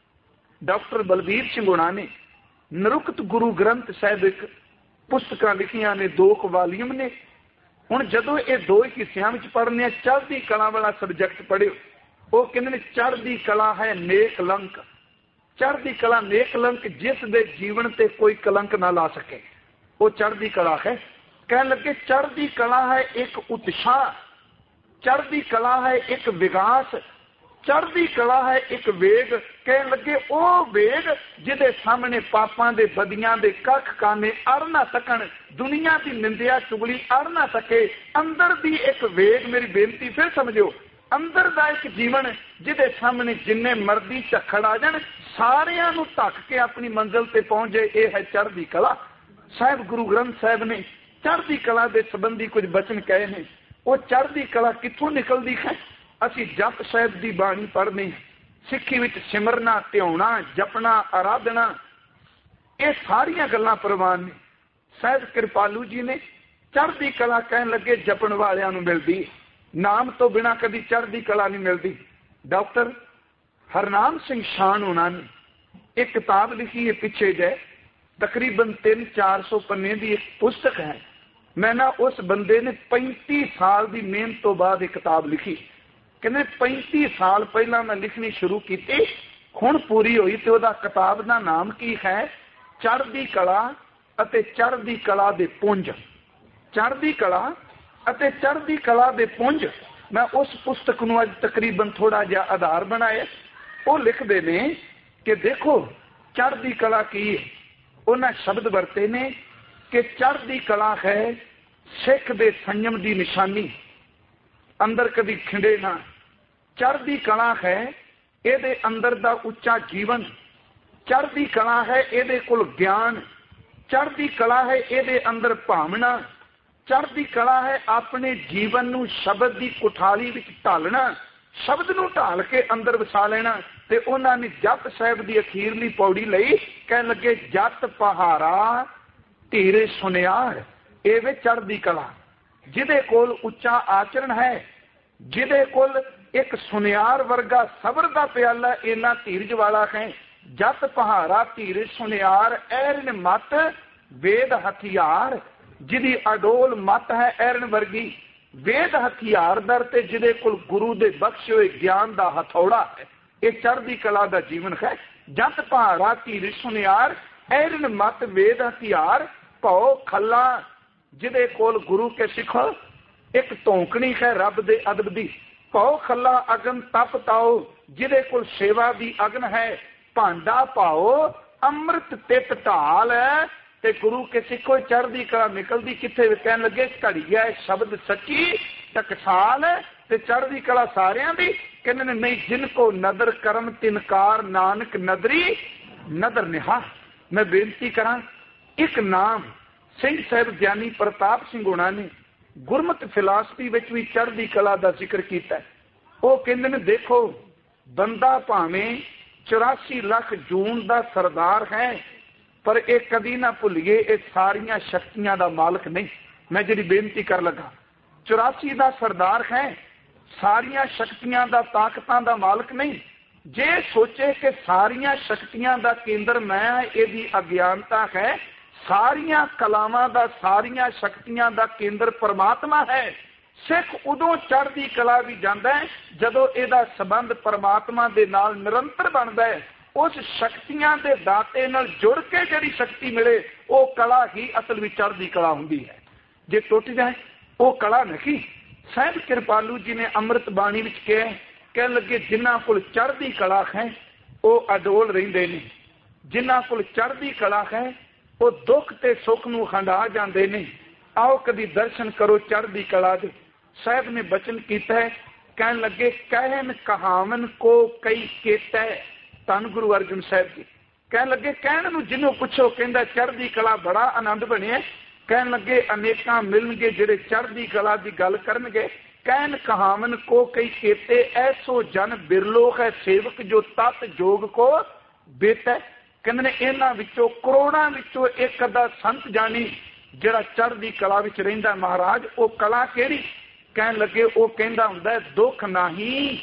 डॉक्टर बलबीर सिंह हुणा ने निरुक्त गुरु ग्रंथ साहिब एक पुस्तकां लिखियां ने, दो वालीम ने। हुण जदों ये दो हिस्सियां विच पढ़ने चढ़दी कला वाला सबजैक्ट पढ़िओ, वो कहंदे ने चढ़दी कला है नेक लंक। चढ़दी कला नेक लंक जिस दे जीवन ते कोई कलंक ना ला सके, वो चढ़दी कला है। कहने लगे चढ़दी कला है एक उत्साह, चढ़दी कला है एक विकास, चढ़दी कला है एक वेग। कहने लगे ओ वेग जिदे सामने पापां दे बदियां दे कख काने अड़ ना सकन, दुनिया की निंदिया चुगली अड़ ना सके। अंदर दी एक वेग, मेरी बेनती फिर समझो, अंदर दा एक जीवन जिदे सामने जिन्ने मर्जी झक्खड़ आ जाण सारियां नूं ढक के अपनी मंजिल ते पहुंच जाए, यह है चढ़दी कला। साहिब गुरु ग्रंथ साहिब ने चढ़दी कला के संबंधी कुछ बचन कहे हैं। वो चढ़दी कला कित्थों निकलदी है? असी जप साहिब की बाणी पढ़ने, सिक्खी विच सिमरना, ध्याउणा, जपना, आराधना, ये सारिया गल्लां प्रवान ने। साहिब कृपालू जी ने चढ़दी कला कहन लगे जपण वालियां नूं मिलदी, नाम तो बिना कभी चढ़दी कला नहीं मिलती। डॉक्टर हरनाम सिंह शान होना ने एक किताब लिखी है पिछे जे, तकरीबन तीन चार सौ पन्ने की एक पुस्तक है। मैं ना उस बंदे ने पैंती साल की मेहनत तो बाद एक किताब लिखी। कहने पैंती साल पहला मैं लिखनी शुरू की, हुण पूरी हुई, तो वह किताब का नाम की है? चढ़दी कला अते चढ़दी कला दे पुंज। चढ़दी कला अते चढ़दी कला दे पुंज। मैं उस पुस्तक नूं अज तकरीबन थोड़ा जिहा आधार बनाया। वो लिखते ने कि देखो चढ़दी कला की है। उन्हें शब्द वरते ने कि चढ़दी कला है सिख दे संयम की निशानी, अंदर कभी खिंडे ना। चढ़दी कला है ये अंदर दा उच्चा जीवन, चढ़दी कला है ये कोल ज्ञान, चढ़दी कला है ये अंदर भावना, चढ़दी कला है अपने जीवन नूं शब्द की कुठाली विच ढालना, शब्द नूं ढाल के अंदर वसा लेना। ते उन्हां ने जप साहिब की अखीरली पौड़ी लई, कहन लगे जत पहारा धीरे सुनियार, एवे चढ़दी कला। जिदे कोल उच्चा आचरण है, जिदे कोल एक सुनियार वर्गा सबर का प्याला इन्ना धीरज वाला है। जत पहारा धीरे सुनियार ऐरन मत वेद हथियार, जिदी अडोल मत है ऐरन वर्गी वेद हथियार दर ते जिदे कोल गुरु दे बख्शे हुए ज्ञान का हथौड़ा है। ये चढ़दी कला का जीवन है। जत पहाड़ा धीरे सुनियार ऐरन मत वेद हथियार, भौ खला जिदे कोल गुरु के सिखो एक धौंकनी है रब दे अदब दी। भौ खला अगन तप ताओ जिदे कोल सेवा दी अगन है। भांडा पाओ अमृत तित ढाल है, ते गुरु के सिखो चढ़दी कला निकलदी किथे? कहन लगे घड़ी है शब्द सच्ची टकसाल ते चढ़दी कला सारियां दी। कहने ने नहीं जिनको नदर करम तिनकार नानक नदरी नदर निहा। मैं बेनती करा, एक नाम सिंह साहिब ज्ञानी प्रताप सिंह हुणा ने गुरमत फिलासफी विच भी चढ़दी कला का जिक्र किया। वो कहते ने देखो बंदा भावें चौरासी लाख जून का सरदार है, पर एक कदी ना भुलिए ये सारिया शक्तियां का मालक नहीं। मैं जी बेनती कर लगा, चौरासी का सरदार है, सारिया शक्तियां का ताकतां का मालक नहीं। जे सोचे कि सारिया शक्तियां का केंद्र मैं, यदी अज्ञानता है। सारिया कलावां का सारिया शक्तियां का केंद्र परमात्मा है। सिख उदों चढ़दी कला भी जाता है जदों इहदा संबंध परमात्मा दे नाल निरंतर बनता है। उस शक्तियां दे दाते नाल जुड़ के जिहड़ी शक्ति मिले वो कला ही असल में चढ़दी कला हुंदी है। जे टुट जाए वो कला नहीं। साहिब कृपालू जी ने अमृत बाणी विच कहा, कह लगे जिन्हां कोल चढ़दी कला है वो अडोल रहिंदे ने, जिन्हां कोल चढ़दी कला है वो दुख ते सुख नूं हंडा जाते ने। आओ कदी दर्शन करो चढ़दी कला दे। साहब ने बचन किया है, कहन लगे कहन कहावन को कई केता है। धन गुरु अर्जुन साहब जी कहन लगे, कहन नूं जिन्हों पुछो कहंदा चढ़दी कला बड़ा आनंद बने। कहन लगे अनेकां मिलणगे जिहड़े चढ़दी कला की गल करनगे। कहन कहावन को कई केते ऐसो जन बिरलो है सेवक जो तत् जोग को बेता। कहंदे ने इन्हां विचों करोड़ां विचों एक अद्धा संत जानी जिहड़ा चढ़दी कला विच रहिंदा। महाराज वो कला किहड़ी? कहन लगे वो कहंदा हुंदा दुख नहीं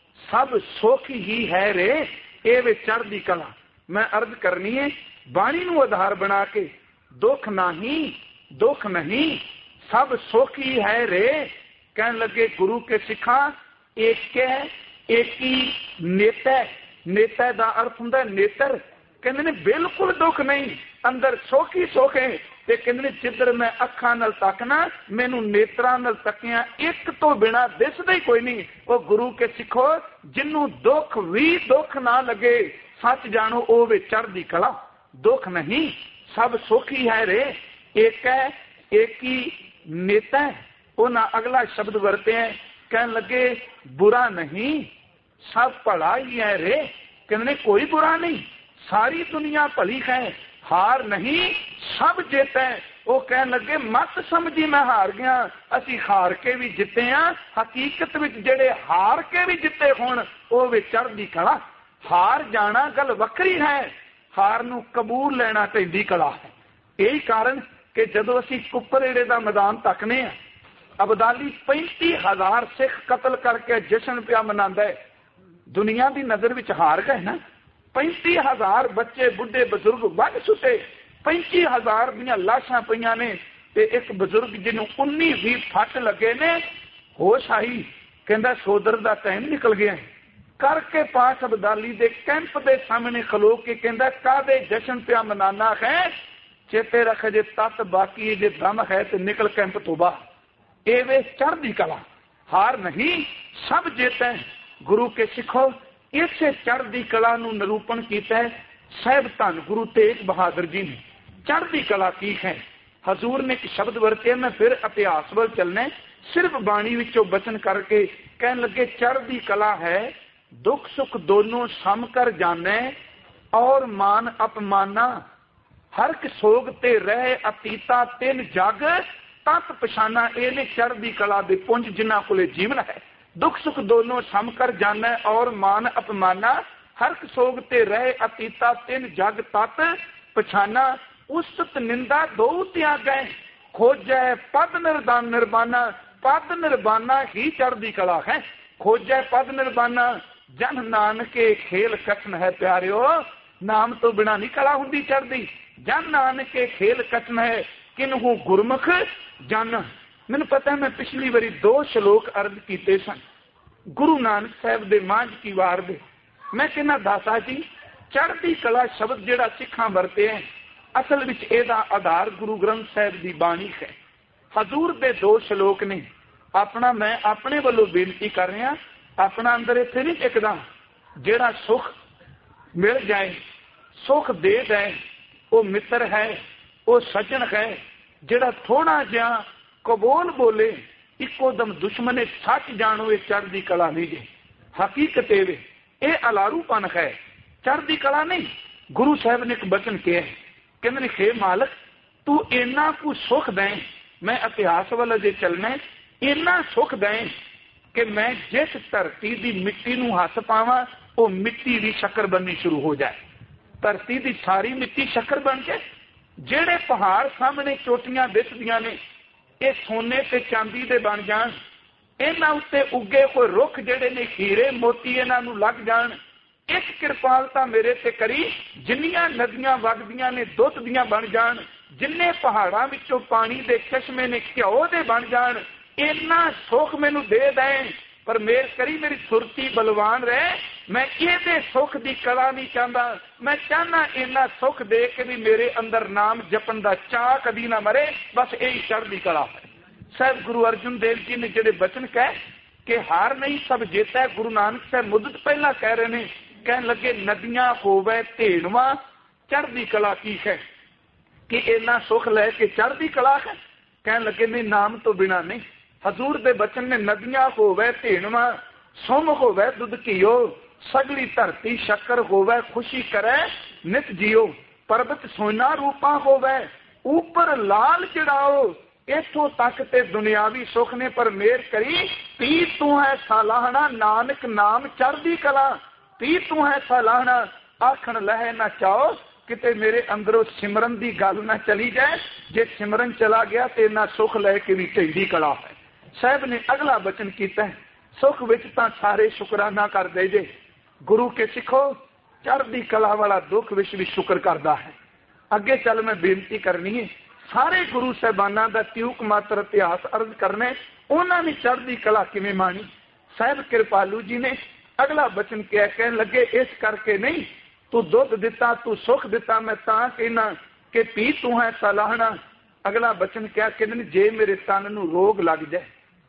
सब सुख ही है रे, ये वे चढ़दी कला। मैं अर्ज करनी है बाणी नूं आधार बना के, दुख नहीं दुख नहीं सब सुख ही है रे। कहन लगे गुरु के सिखा एक है एक ही नेता। नेता का अर्थ हुंदा नेत्र। कहंदे ने बिल्कुल दुख नहीं, अंदर सुख ही सुख है। ते कहंदे ने जिधर मैं अखां नाल तकना मैनू नेत्रां नाल तकिया एक तो बिना दिसदा ही कोई नहीं। वो गुरु के सिखो जिन्नू दुख भी दुख ना लगे सच जानो ओ वे चढ़दी कला। दुख नहीं सब सुख ही है रे, एक है एक ही नेता है। उन्हें अगला शब्द वरते हैं, कहने लगे बुरा नहीं सब भला ही है रे। कहने कोई बुरा नहीं, सारी दुनिया भली है। हार नहीं सब जीत है। वो कहने लगे मत समझी मैं हार गया, असी हार के भी जिते हैं। हकीकत में जेड़े हार के भी जिते होण वो वे चढ़दी कला। हार जाना गल वक्री है, हार नूं कबूल लेना चढ़दी कला है। यही कारण कि जदों असी कुपरेड़े का मैदान तकने हैं, अबदाली पैंती हजार सिख कतल करके जश्न पिया मनांदा है। दुनिया की नजर विच हार गए ना। पैंती हजार बच्चे बुढ़े बजुर्ग वध सुटे, पैंती हजार दियां लाशां पईयां ने ते एक बजुर्ग जिन्हों उन्नी भी फट लगे ने होश आई, कहंदा सोदर दा टाइम निकल गया करके पास अबदाली दे कैंप दे सामने खलो के कहंदा कादे जश्न पिया मनाना है, चेते रख जे तत बाकी जे दम है ते निकल कैंप तो बाहर। ए वे चढ़दी कला। हार नहीं सब जीत है। गुरु के सिखो इसे चढ़दी कला नूं निरूपण कीता है साहिब धन गुरु तेग बहादुर जी ने। चढ़दी कला की है? हजूर ने एक शब्द वरते, मैं फिर इतिहास वल चलने, सिर्फ बाणी विचों बचन करके कहन लगे चढ़दी कला है दुख सुख दोनों सम कर जाने और मान अपमाना हर एक सोग ते रहे अतीता तिन जग तत पछाना। ये ने चढ़दी कला दे पुंज जिन्हां कोले जीवन है। दुख सुख दोनों सम कर जाना और मान अपमाना हर एक सोग ते रहे अतीता तिन जग तत पछाना। उस्तत निंदा दो त्यागै खोजै पद निर्दान निर्बाना। पद निर्बाना ही चढ़दी कला है। खोजै पद निर्बाना जन नानके खेल कठन है प्यारियो। नाम तो बिना नहीं कला हुंदी चढ़दी। जन नानके खेल कठन है किन्हू गुरमुख जाना। मैनू पता है मैं पिछली बारी दो श्लोक अर्ज किए सन गुरु नानक साहब दे मांझ की वार दे। मैं कहना दाता जी चढ़दी कला शब्द जिहड़ा सिखां वरते हैं असल विच इहदा आधार गुरु ग्रंथ साहब की बाणी है। हजूर दे दो श्लोक ने। अपना मैं अपने वालों बेनती कर रहा, अपना अंदर इत्थे नहीं टिकदा। जिहड़ा सुख मिल जाए सुख दे जाए वो मित्र है, वो सज्जन है। जिहड़ा थोड़ा जिहा कबूल बोले इको दम दुश्मने सच जानो ये चढ़दी कला नहीं जे। हकीकत ये ये अलारूपन है, चढ़दी कला नहीं। गुरु साहब ने एक वचन किया है, कहते ने हे मालक तू इन्ना को सुख दें, मैं इतिहास वाले जे चलना इन्ना सुख दें कि मैं जिस धरती की मिट्टी नूं हथ पावां वो मिट्टी की शक्कर बननी शुरू हो जाए। धरती की सारी मिट्टी शक्कर बन के जेड़े पहाड़ सामने चोटियां दिसदियां ने ये सोने ते चांदी दे बन जान। इन्हां उत्ते उगे कोई रुख जेड़े ने हीरे मोती इन्हां नूं लग जान। एक कृपालता मेरे ते करी जिन्नियां नदियां वगदियां ने दुध दियां बन जान। जिन्ने पहाड़ां विचों पानी दे चश्मे ने घ्यो दे बन जान। इन्ना सुख मैनू दे दें पर मेर करी मेरी सुरती बलवान रहे। मैं ये सुख की कला नहीं चाहता। मैं चाहना इन्ना सुख दे के भी मेरे अंदर नाम जपन का चाह कभी ना मरे। बस यही चढ़दी कला है। साहब गुरु अर्जुन देव जी ने जेडे बचन कह कि हार नहीं सब जेता है, गुरु नानक साहब मुद्दत पहला कह रहे हैं, कह लगे नदियां होवे धेनवा चढ़दी कला की है। कि इन्ना सुख लैके चढ़दी कला है? कह लगे नहीं, नाम तो बिना नहीं। हजूर दे बचन ने नदियां होवे धेनवा, सुम होवे दुध घियो, सगली धरती शक्कर होवे खुशी करे नित जियो, पर्वत सोना रूपा होवे ऊपर लाल चढ़ाओ, इथों तक ते दुनियावी सुख ने पर मेर करी, पी तू है सालाहना नानक नाम चढ़दी कला, पी तू है सालाहना आखन लहे ना चाओ, किते मेरे अंदरों सिमरन की गल ना चली जाए, जे सिमरन चला गया तो इन्ना सुख लैके भी ढेंडी कला है। साहब ने अगला वचन किया है, सुख विच तां सारे शुकराना कर दे जे, गुरु के सिखो चढ़दी कला वाला दुख विच भी शुक्र करता है। अगे चल मैं बेनती करनी है, सारे गुरु साहबाना का त्यूक मात्र इतिहास अर्ज करने, उन्होंने चढ़दी कला किवें माणी। साहब कृपालू जी ने अगला वचन क्या कह लगे, इस करके नहीं तू दुध दिता तू सुख दिता, मैं तां कहना कि पी तू है सलाहना। अगला वचन क्या कहते, जे मेरे तन नूं रोग लग जाए,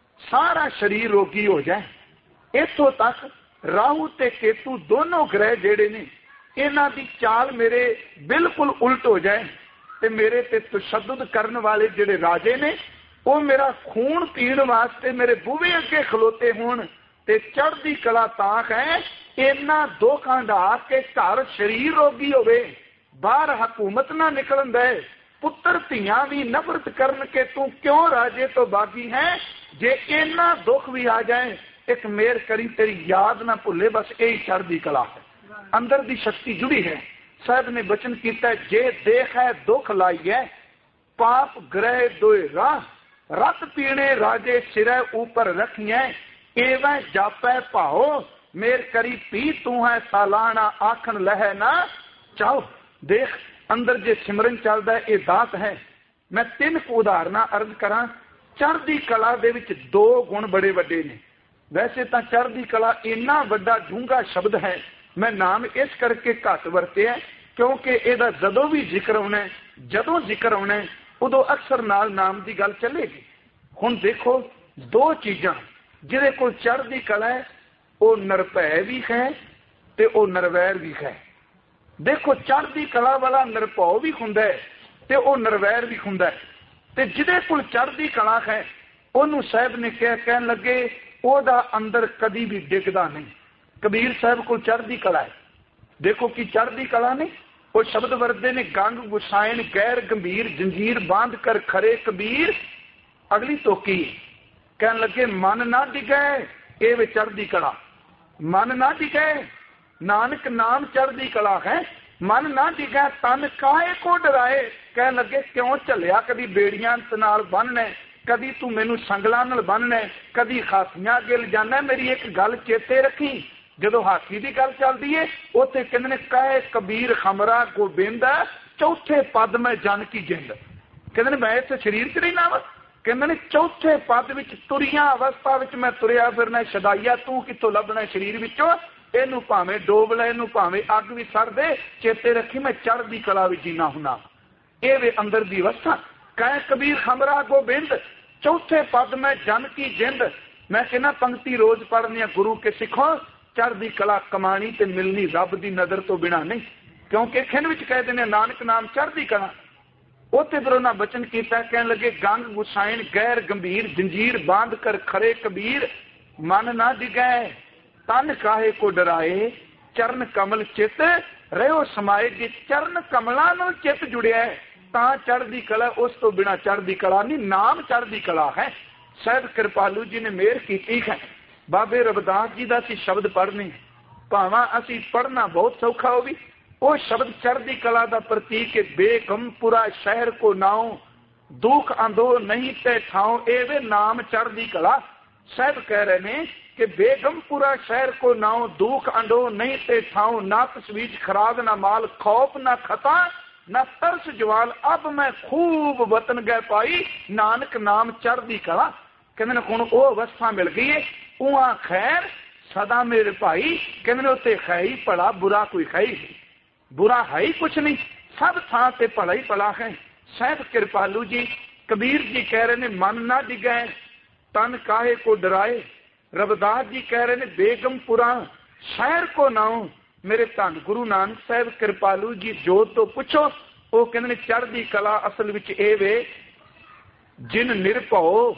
सारा शरीर रोगी हो जाए, इथों तक राहु ते केतु दोनों ग्रह जेड़े ने इन्हां दी चाल मेरे बिल्कुल उल्ट हो जाए, ते मेरे ते तशद्दुद करन वाले जेड़े राजे ने वो मेरा खून पीण वास्ते मेरे बूहे अगे खलोते होण, ते चढ़दी कला तां है इन्ना दुखां ढा के घर शरीर रोगी होवे, बाहर हुकूमत ना निकलन दे, पुत्र धियां भी नफरत करन के तू क्यों राजे तो बागी है, जे इन्ना दुख भी आ जाए एक मेर करी तेरी याद ना भुले, बस यही चढ़दी कला है, अंदर दी शक्ति जुड़ी है। साहब ने वचन किया, जे देख है दुख लाइए पाप ग्रह दोए राह, रत पीने राजे सिरे ऊपर रखिए, एवं जापै भाओ, मेर करी पी तू है सालाना आखन लहे ना चाओ। देख अंदर जे सिमरन चलता है, ये दात है। मैं तीन उदाहरण अर्ज करा। चढ़दी कला दे विच दो गुण बड़े वड्डे ने। वैसे तो चढ़दी कला इन्ना वड्डा डूंगा शब्द है, मैं नाम इस करके घट वरतिया क्योंकि इहदा जदों भी जिक्र होना, जदों जिक्र होना उदों अक्सर नाल नाम की गल चलेगी। हुण देखो दो चीज़ां जिहदे कोल चढ़दी कला है, वो निरभै भी है ते वो निरवैर भी है। देखो चढ़दी कला वाला निरभौ भी हुंदा है ते वो निरवैर भी हुंदा है, ते जिहदे कोल चढ़दी कला है उहनूं साहब ने कह कहन लगे ओहदा अंदर कदी भी डिगदा नहीं। कबीर साहब को चढ़दी कला है। देखो कि चढ़दी कला ने वो शब्द वरते ने, गंग गुसायन गैर गंभीर जंजीर बांध कर खरे कबीर। अगली तोकी कहन लगे मन ना डिगे, ये वे चढ़दी कला, मन ना डिगे नानक नाम चढ़दी कला है, मन ना डिगे तन काहे को डराए। कह लगे क्यों झलिया कदी बेड़ियां नाल बनना, कदी तू मैनू संगलां नाल बनना, कदी खासियां अगे ले जाना। मेरी एक गल चेते रखी, जदों हाथी की गल चलती है उत्थे कहंदे ने कहे कबीर खमरा गोबिंद चौथे पद में जन की जिंद। कहंदे ने मैं इस शरीर च रहना वा, कहंदे ने चौथे पद विच तुरिया अवस्था विच मैं तुरिया फिरना, शदाइया तू कित्थों लभना शरीर विचों, इनू भावें डोब ले, इनू भावें अग भी सर दे, चेते रखी मैं चढ़दी कला विच जीना हुना। ये वे अंदर दी अवस्था। कहे कबीर खमरा गोबिंद चौथे पद में जन की जिंद। मैं कहना पंक्ति रोज पढ़नी गुरु के सिखो, चढ़दी कला कमानी ते मिलनी रब दी नजर तो बिना नहीं, क्योंकि खिन विच कहते हैं नानक नाम चढ़दी कला। उत्थे फिर उन्हें वचन किया, कहन लगे गंग गुसायन गैर गंभीर जंजीर बांध कर खरे कबीर, मन ना डिगै तन काहे को डराए, चरण कमल चित रहो समाए। जी चरण कमलों नाल चित जुड़िया है तां चढ़दी कला, उस तो बिना चढ़दी कला नहीं। नाम चढ़दी कला है। साहब कृपालू जी ने मेहर की है। बाबे रविदास जी का असीं शब्द पढ़ने, भावां असीं पढ़ना बहुत सौखा हो भी, वो शब्द चढ़दी कला का प्रतीक है। बेगमपुरा शहर को नाओ दुख आंदो नहीं ते ठाओ, एवे नाम चढ़दी कला। साहब कह रहे ने कि बेगमपुरा शहर को नाओ दुख आंदो नहीं ते ठाओ, ना तस्वीज खराब ना माल खौफ ना खता ना तरस जवाल, अब मैं खूब वतन गए पाई नानक नाम चढ़दी कला। कहते हुण वो अवस्था मिल गई है, उहाँ खैर सदा मेरे भाई। कहते उत्ते है ही भला, बुरा कोई है ही, बुरा है ही कुछ नहीं, सब थां ते भला ही भला है। साहब कृपालू जी कबीर जी कह रहे ने मन ना डिगे तन काहे को डराए। रविदास जी कह रहे ने बेगमपुरा शहर को नाओ। मेरे धन गुरु नानक साहब कृपालू जी जोत तो पूछो ਉਹ ਕਹਿੰਦੇ ਨੇ ਚੜ੍ਹਦੀ ਕਲਾ ਅਸਲ ਵਿੱਚ ਇਹ ਵੇ, ਜਿਨ ਨਿਰਭਉ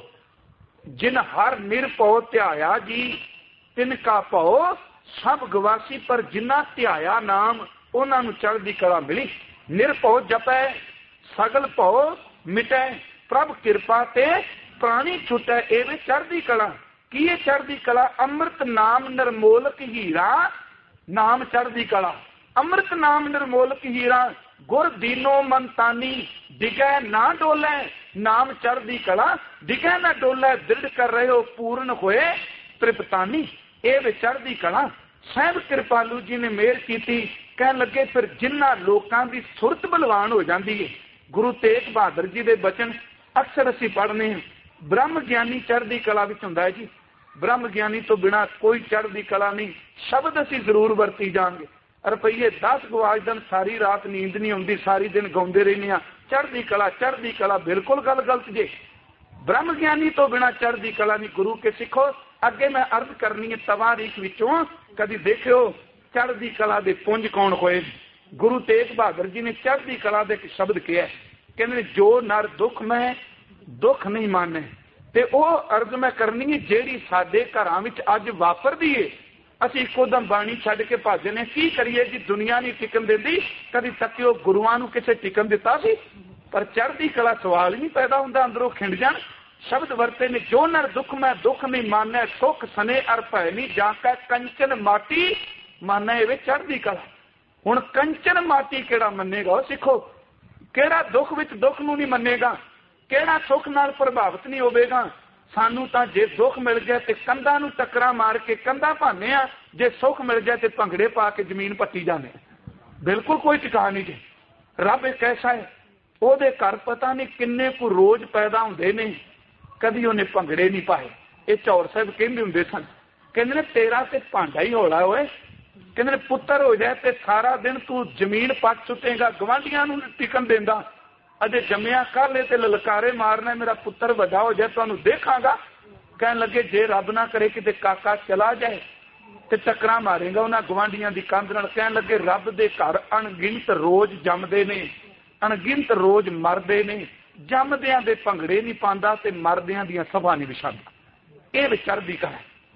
ਜਿਨ ਹਰ ਨਿਰਭਉ ਧਿਆਇਆ ਜੀ, ਤਿਨ ਕਾ ਭਉ ਸਭ ਗਵਾਸੀ। ਪਰ ਜਿਨ੍ਹਾਂ ਧਿਆਇਆ ਨਾਮ ਉਹਨਾਂ ਨੂੰ ਚੜ੍ਹਦੀ ਕਲਾ ਮਿਲੀ। ਨਿਰਭਉ ਜਪੈ ਸਗਲ ਭਉ ਮਿਟੈ, ਪ੍ਰਭ ਕਿਰਪਾ ਤੇ ਪ੍ਰਾਣੀ ਛੁਟੈ, ਇਹ ਵੇ ਚੜ੍ਹਦੀ ਕਲਾ। ਕੀ ਇਹ ਚੜ੍ਹਦੀ ਕਲਾ? ਅੰਮ੍ਰਿਤ ਨਾਮ ਨਿਰਮੋਲਕ ਹੀਰਾ, ਨਾਮ ਚੜ੍ਹਦੀ ਕਲਾ। ਅੰਮ੍ਰਿਤ ਨਾਮ ਨਿਰਮੋਲਕ ਹੀਰਾ, ਗੁਰ ਦੀਨੋ ਮਨਤਾਨੀ, ਡਿਗੈ ਨਾ ਡੋਲੇ, ਨਾਮ ਚੜ੍ਹਦੀ ਕਲਾ। ਡਿਗੈ ਨਾ ਡੋਲੇ, ਦ੍ਰਿੜ ਕਰ ਰਹੇ ਹੋ, ਪੂਰਨ ਹੋਏ ਤ੍ਰਿਪਤਾਨੀ, ਇਹ ਵੇ ਚੜ੍ਹਦੀ ਕਲਾ। ਸਾਹਿਬ ਕਿਰਪਾਲੂ ਜੀ ਨੇ ਮਿਹਰ ਕੀਤੀ, ਕਹਿਣ ਲੱਗੇ ਫਿਰ ਜਿਨ੍ਹਾਂ ਲੋਕਾਂ ਦੀ ਸੁਰਤ ਬਲਵਾਨ ਹੋ ਜਾਂਦੀ ਹੈ, ਗੁਰੂ ਤੇਗ ਬਹਾਦਰ ਜੀ ਦੇ ਬਚਨ ਅਕਸਰ ਅਸੀਂ ਪੜ੍ਹਨੇ ਹਾਂ, ਬ੍ਰਹਮ ਗਿਆਨੀ ਚੜ੍ਹਦੀ ਕਲਾ ਵਿੱਚ ਹੁੰਦਾ ਹੈ ਜੀ। ਬ੍ਰਹਮ ਗਿਆਨੀ ਤੋਂ ਬਿਨਾਂ ਕੋਈ ਚੜ੍ਹਦੀ ਕਲਾ ਨਹੀਂ। ਸ਼ਬਦ ਅਸੀਂ ਜ਼ਰੂਰ ਵਰਤੀ ਜਾਵਾਂਗੇ। ਰੁਪਈਏ ਦਸ ਗਵਾਚ ਦਿਨ, ਸਾਰੀ ਰਾਤ ਨੀਂਦ ਨਹੀਂ ਆਉਂਦੀ, ਸਾਰੀ ਦਿਨ ਗਾਉਂਦੇ ਰਹਿੰਦੇ ਹਾਂ ਚੜ੍ਹਦੀ ਕਲਾ ਚੜ੍ਹਦੀ ਕਲਾ। ਬਿਲਕੁਲ ਗੱਲ ਗਲਤ ਜੇ। ਬ੍ਰਹਮ ਗਿਆਨੀ ਤੋਂ ਬਿਨਾਂ ਚੜ੍ਹਦੀ ਕਲਾ ਨਹੀਂ। ਗੁਰੂ ਕੇ ਸਿੱਖੋ। ਅੱਗੇ ਮੈਂ ਅਰਜ਼ ਕਰਨੀ ਹੈ ਤਵਾਰੀਖ ਵਿੱਚੋਂ, ਕਦੀ ਦੇਖਿਓ ਚੜ੍ਹਦੀ ਕਲਾ ਦੇ ਪੁੰਜ ਕੌਣ ਹੋਏ। ਗੁਰੂ ਤੇਗ ਬਹਾਦਰ ਜੀ ਨੇ ਚੜ੍ਹਦੀ ਕਲਾ ਦੇ ਇੱਕ ਸ਼ਬਦ ਕਿਹਾ, ਕਹਿੰਦੇ ਜੋ ਨਰ ਦੁੱਖ ਮੈਂ ਦੁੱਖ ਨਹੀਂ ਮਾਨੇ। ਤੇ ਉਹ ਅਰਜ਼ ਮੈਂ ਕਰਨੀ ਹੈ ਜਿਹੜੀ ਸਾਡੇ ਘਰਾਂ ਵਿੱਚ ਅੱਜ ਵਾਪਰਦੀ ਏ। ਅਸੀਂ ਇੱਕੋ ਦਮ ਬਾਣੀ ਛੱਡ ਕੇ ਭੱਜਦੇ ਨੇ, ਕੀ ਕਰੀਏ ਜੀ? ਦੁਨੀਆ ਨਹੀਂ ਟਿਕਣ ਦਿੰਦੀ। ਕਦੀ ਤੱਕਿਓ ਗੁਰੂਆਂ ਨੂੰ ਕਿਸੇ ਟਿਕਣ ਦਿੱਤਾ ਸੀ? ਪਰ ਚੜ੍ਹਦੀ ਕਲਾ ਸਵਾਲ ਹੀ ਨਹੀਂ ਪੈਦਾ ਹੁੰਦਾ, ਅੰਦਰੋਂ ਖਿੰਡ ਜਾਣ। ਸ਼ਬਦ ਵਰਤੇ ਨੇ, ਜੋ ਨਰ ਦੁੱਖ ਮੈਂ ਦੁੱਖ ਨਹੀਂ ਮਾਨੈ, ਸੁਖ ਸਨੇ ਅਰ ਭੈ ਨਹੀਂ, ਜਾਂ ਕੈ ਕੰਚਨ ਮਾਟੀ ਮਾਨੈ, ਇਹ ਵੇ ਚੜ੍ਹਦੀ ਕਲਾ। ਹੁਣ ਕੰਚਨ ਮਾਟੀ ਕਿਹੜਾ ਮੰਨੇਗਾ? ਉਹ ਸਿੱਖੋ। ਕਿਹੜਾ ਦੁੱਖ ਵਿੱਚ ਦੁੱਖ ਨੂੰ ਨਹੀਂ ਮੰਨੇਗਾ? ਕਿਹੜਾ ਸੁੱਖ ਨਾਲ ਪ੍ਰਭਾਵਿਤ ਨਹੀਂ ਹੋਵੇਗਾ? ਸਾਨੂੰ ਤਾਂ ਜੇ ਦੁੱਖ ਮਿਲ ਜਾਏ ਤੇ ਕੰਧਾਂ ਨੂੰ ਟੱਕਰਾਂ ਮਾਰ ਕੇ ਕੰਧਾਂ ਭਾਨੇ ਆ, ਜੇ ਸੁੱਖ ਮਿਲ ਜਾਏ ਤੇ ਭੰਗੜੇ ਪਾ ਕੇ ਜ਼ਮੀਨ ਪੱਟੀ ਜਾਂਦੇ ਆ। ਬਿਲਕੁਲ ਕੋਈ ਟਿਕਾ ਨਹੀਂ ਜੀ। ਰੱਬ ਇੱਕ ਐਸਾ ਹੈ, ਉਹਦੇ ਘਰ ਪਤਾ ਨਹੀਂ ਕਿੰਨੇ ਕੁ ਰੋਜ਼ ਪੈਦਾ ਹੁੰਦੇ ਨੇ, ਕਦੀ ਉਹਨੇ ਭੰਗੜੇ ਨਹੀਂ ਪਾਏ। ਇਹ ਚੌਰ ਸਾਹਿਬ ਕਹਿੰਦੇ ਹੁੰਦੇ ਸਨ, ਕਹਿੰਦੇ ਨੇ ਤੇਰਾ ਤੇ ਭਾਂਡਾ ਹੀ ਹੌਲਾ ਹੋਏ। ਕਹਿੰਦੇ ਨੇ ਪੁੱਤਰ ਹੋ ਜਾਏ ਤੇ ਸਾਰਾ ਦਿਨ ਤੂੰ ਜ਼ਮੀਨ ਪੱਟ ਸੁੱਟੇਗਾ, ਗਵਾਂਢੀਆਂ ਨੂੰ ਟਿਕਣ ਦਿੰਦਾ। ਅਜੇ ਜੰਮਿਆ ਕਾਲੇ ਤੇ ਲਲਕਾਰੇ ਮਾਰਨਾ, ਮੇਰਾ ਪੁੱਤਰ ਵੱਡਾ ਹੋ ਜਾਏ ਤੁਹਾਨੂੰ ਦੇਖਾਂਗਾ। ਕਹਿਣ ਲੱਗੇ ਜੇ ਰੱਬ ਨਾ ਕਰੇ ਕਿਤੇ ਕਾਕਾ ਚਲਾ ਜਾਏ ਤੇ ਟੱਕਰਾਂ ਮਾਰੇਗਾ ਉਹਨਾਂ ਗਵਾਂਢੀਆਂ ਦੀ ਕੰਧ ਨਾਲ। ਕਹਿਣ ਲੱਗੇ ਰੱਬ ਦੇ ਘਰ ਅਣਗਿਣਤ ਰੋਜ਼ ਜੰਮਦੇ ਨੇ, ਅਣਗਿਣਤ ਰੋਜ਼ ਮਰਦੇ ਨੇ। ਜੰਮਦਿਆਂ ਦੇ ਭੰਗੜੇ ਨਹੀਂ ਪਾਉਂਦਾ ਤੇ ਮਰਦਿਆਂ ਦੀਆਂ ਸਭਾ ਨਹੀਂ ਵਿਛਾਉਂਦਾ। ਇਹ ਵਿਚਰਦੀ ਕਲਾ।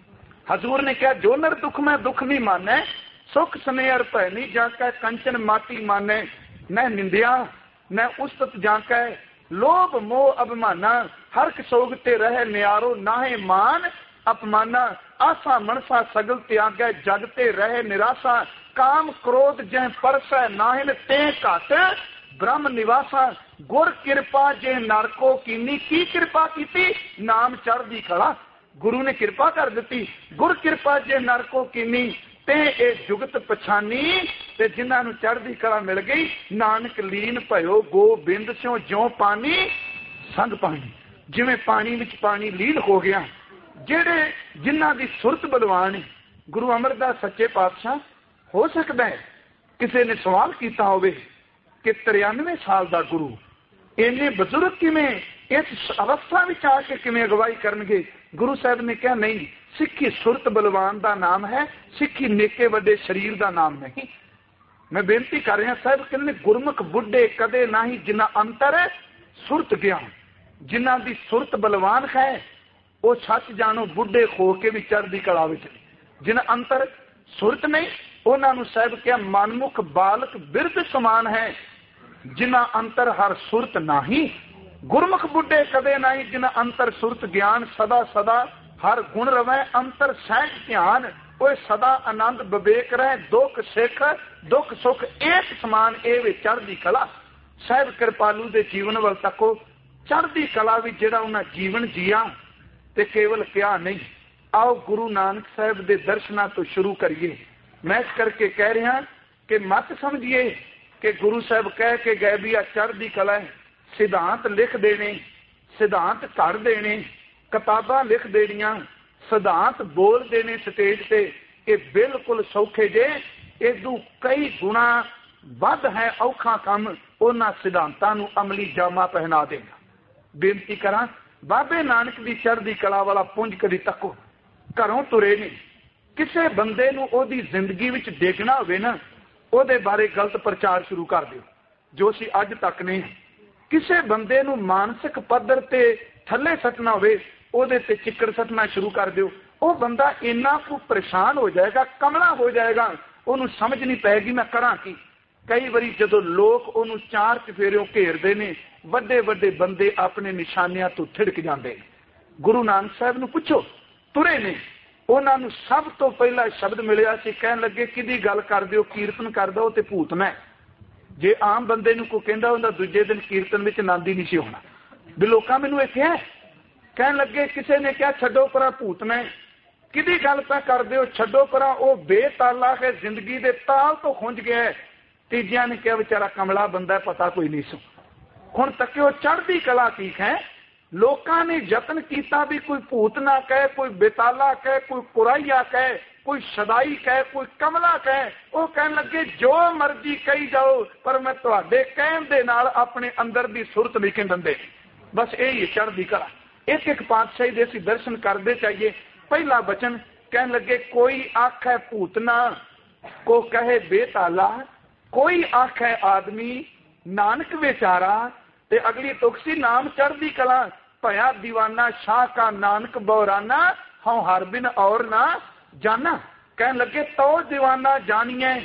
ਹਜ਼ੂਰ ਨੇ ਕਿਹਾ ਜੋ ਨਰ ਦੁੱਖ ਮੈਂ ਦੁੱਖ ਨਹੀਂ ਮਾਨੈ, ਸੁਖ ਸਨੇਹ ਭੈ ਨਹੀਂ, ਜਾਂ ਕੈ ਕੰਚਨ ਮਾਟੀ ਮਾਨੈ। ਮੈਂ ਨਿੰਦਿਆ ਮੈਂ ਉਸਤਤ ਜਾਂ ਕੈ, ਲੋਭ ਮੋਹ ਅਭਿਮਾਨਾ, ਹਰ ਸੋਗ ਤੇ ਰਹਿ ਨਿਆਰੋ, ਨਾਹੇ ਮਾਨ ਅਪਮਾਨਾ। ਆਸਾ ਮਨਸਾ ਸਗਲ ਤਿਆਗੈ, ਜਗ ਤੇ ਰਹਿ ਨਿਰਾਸਾ, ਕਾਮ ਕ੍ਰੋਧ ਜੈ ਪਰਸੈ, ਨਾਹਿਨ ਤੇ ਘਟ ਬ੍ਰਹਮ ਨਿਵਾਸਾ। ਗੁਰ ਕਿਰਪਾ ਜੇ ਨਰ ਕੋ ਕੀਨੀ, ਕੀ ਕਿਰਪਾ ਕੀਤੀ? ਨਾਮ ਚੜ੍ਹਦੀ ਕਲਾ। ਗੁਰੂ ਨੇ ਕਿਰਪਾ ਕਰ ਦਿੱਤੀ। ਗੁਰ ਕਿਰਪਾ ਜੇ ਨਰ ਕੋ ਕੀਨੀ, ਤੇ ਇਹ ਜੁਗਤ ਪਛਾਨੀ, ਤੇ ਜਿਨ੍ਹਾਂ ਨੂੰ ਚੜ੍ਹਦੀ ਕਲਾ ਮਿਲ ਗਈ, ਨਾਨਕ ਲੀਨ ਭਇਓ ਗੋਬਿੰਦ ਸਿਓ, ਜਿਉ ਪਾਣੀ ਸੰਗ ਪਾਣੀ। ਜਿਵੇਂ ਪਾਣੀ ਵਿੱਚ ਪਾਣੀ ਲੀਨ ਹੋ ਗਿਆ। ਜਿਹੜੇ ਜਿਨ੍ਹਾਂ ਦੀ ਸੁਰਤ ਬਲਵਾਨ, ਗੁਰੂ ਅਮਰਦਾਸ ਸੱਚੇ ਪਾਤਸ਼ਾਹ, ਹੋ ਸਕਦਾ ਹੈ ਕਿਸੇ ਨੇ ਸਵਾਲ ਕੀਤਾ ਹੋਵੇ ਕਿ ਤਰਿਆਨਵੇਂ ਸਾਲ ਦਾ ਗੁਰੂ ਇੰਨੇ ਬਜ਼ੁਰਗ ਕਿਵੇਂ ਇਸ ਅਵਸਥਾ ਵਿੱਚ ਆ ਕੇ ਕਿਵੇਂ ਅਗਵਾਈ ਕਰਨਗੇ? ਗੁਰੂ ਸਾਹਿਬ ਨੇ ਕਿਹਾ ਨਹੀਂ, ਸਿੱਖੀ ਸੁਰਤ ਬਲਵਾਨ ਦਾ ਨਾਮ ਹੈ, ਸਿੱਖੀ ਨੇਕੇ ਵੱਡੇ ਸਰੀਰ ਦਾ ਨਾਮ ਨਹੀਂ। ਮੈਂ ਬੇਨਤੀ ਕਰ ਰਿਹਾ, ਸਾਹਿਬ ਕਹਿੰਦੇ ਗੁਰਮੁਖ ਬੁੱਢੇ ਕਦੇ ਨਹੀਂ, ਜਿਨ੍ਹਾਂ ਅੰਤਰ ਸੁਰਤ ਗਿਆਨ। ਜਿਨ੍ਹਾਂ ਦੀ ਸੁਰਤ ਬਲਵਾਨ ਹੈ ਉਹ ਸੱਚ ਜਾਣੋ ਬੁੱਢੇ ਹੋ ਕੇ ਵੀ ਚੜ੍ਹਦੀ ਕਲਾ ਵਿੱਚ। ਜਿਨ੍ਹਾਂ ਅੰਤਰ ਸੁਰਤ ਨਹੀਂ ਉਹਨਾਂ ਨੂੰ ਸਾਹਿਬ ਕਿਹਾ ਮਨਮੁਖ ਬਾਲਕ ਬਿਰਧ ਸਮਾਨ ਹੈ। ਜਿਨ੍ਹਾਂ ਅੰਤਰ ਹਰ ਸੁਰਤ ਨਹੀਂ, ਗੁਰਮੁਖ ਬੁੱਢੇ ਕਦੇ ਨਹੀਂ, ਜਿਨ੍ਹਾਂ ਅੰਤਰ ਸੁਰਤ ਗਿਆਨ। ਸਦਾ ਸਦਾ ਹਰ ਗੁਣ ਰਵੈ, ਅੰਤਰ ਸਹਿਜ ਧਿਆਨ, ਉਹ ਸਦਾ ਆਨੰਦ ਵਿਵੇਕ ਰਹਿ, ਦੁੱਖ ਸਿੱਖ ਦੁੱਖ ਸੁੱਖ ਇੱਕ ਸਮਾਨ। ਇਹ ਵੇ ਚੜ੍ਹਦੀ ਕਲਾ। ਸਾਹਿਬ ਕਿਰਪਾਲੂ ਦੇ ਜੀਵਨ ਵੱਲ ਤੱਕੋ। ਚੜ੍ਹਦੀ ਕਲਾ ਵਿੱਚ ਜਿਹੜਾ ਉਹਨਾਂ ਜੀਵਨ ਜੀਆ ਤੇ ਕੇਵਲ ਕਿਹਾ ਨਹੀਂ। ਆਓ ਗੁਰੂ ਨਾਨਕ ਸਾਹਿਬ ਦੇ ਦਰਸ਼ਨਾਂ ਤੋਂ ਸ਼ੁਰੂ ਕਰੀਏ। ਮੈਂ ਇਸ ਕਰਕੇ ਕਹਿ ਰਿਹਾ ਕਿ ਮਤ ਸਮਝੀਏ ਕਿ ਗੁਰੂ ਸਾਹਿਬ ਕਹਿ ਕੇ ਗਏ ਵੀ ਆ ਚੜ੍ਹਦੀ ਕਲਾ ਹੈ। ਸਿਧਾਂਤ ਲਿਖ ਦੇਣੇ, ਸਿਧਾਂਤ ਘੜ ਦੇਣੇ, ਕਿਤਾਬਾਂ ਲਿਖ ਦੇਣੀਆਂ, ਸਿਧਾਂਤ ਬੋਲ ਦੇਣੇ ਸਟੇਜ ਤੇ, ਇਹ ਬਿਲਕੁਲ ਸੌਖੇ ਜੇ। ਇਦੋਂ ਕਈ ਗੁਣਾ ਵੱਧ ਹੈ ਔਖਾ ਕੰਮ ਉਹਨਾਂ ਸਿਧਾਂਤਾਂ ਨੂੰ ਅਮਲੀ ਜਾਮਾ ਪਹਿਨਾ ਦੇਣਾ। ਬੇਨਤੀ ਕਰਾਂ, ਬਾਬੇ ਨਾਨਕ ਦੀ ਚੜ੍ਹਦੀ ਕਲਾ ਵਾਲਾ ਪੁੰਜ ਕਦੀ ਤੱਕੋ। ਘਰੋਂ ਤੁਰੇ ਨੇ, ਕਿਸੇ ਬੰਦੇ ਨੂੰ ਉਹਦੀ ਜ਼ਿੰਦਗੀ ਵਿੱਚ ਡੇਗਣਾ ਹੋਵੇ ਨਾ, ਉਹਦੇ ਬਾਰੇ ਗਲਤ ਪ੍ਰਚਾਰ ਸ਼ੁਰੂ ਕਰ ਦਿਓ। जो असीं अज तकने किसी बंदे नूं मानसिक पद्धर ते थल्ले सटना होवे ਉਹਦੇ ਤੇ चिक्कड़ सटना शुरू कर दिओ, ਉਹ ਬੰਦਾ ਇੰਨਾ ਕੁ परेशान हो जाएगा, कमला हो जाएगा, ਉਹਨੂੰ समझ नहीं पैगी मैं करा की। कई बारी जदों लोग ਉਹਨੂੰ चार चफेरियों घेरते हैं, ਵੱਡੇ ਵੱਡੇ ਬੰਦੇ अपने निशानियां तो थिड़क जाते। गुरु नानक साहब नूं पुछो, तुरे ने ਉਹਨਾਂ ਨੂੰ सब तो पहला शब्द मिलिया सी, कहन लगे किहदी गल करदे हो, कीर्तन करदा हो ते भूत मैं। जे आम बंदे नूं कोई कहंदा हुंदा दूजे दिन कीर्तन विच आनंद ही नहीं सी होना, भी लोकां मैनूं इह कहा। कहन लगे किसी ने कहा छड्डो परा भूत मैं, किहदी गल पै करदे हो, छड्डो परा, वो बेताला है, जिंदगी दे ताल तो खुंज गया है। तीजिया ने कहा बेचारा कमला बंदा, पता कोई नहीं सो। हुण तक्किओ चढ़दी कला ठीक है, लोगों ने यतन किया भी कोई भूत ना कहे, कोई बेताला कहे, कोई कुराइया कहे, कोई सदाई कहे, कोई कमला कहे, वो कहन लगे जो मर्जी कही जाओ, पर मैं तुहाडे कहण दे नाल अपने अंदर दी सुरत नहीं कहण दिंदे। बस यही चढ़दी कला। एक एक पातशाही दे असीं दर्शन करते चाहिए। पहला बचन कहन लगे कोई आखे भूत ना को कहे बेताला, कोई आखे आदमी नानक बेचारा। ते अगली तुकसी नाम चढ़दी कला, भया दीवाना शाह का नानक बौराना, हाँ हर बिन और ना जाना। कहन लगे तो दीवाना जानिए,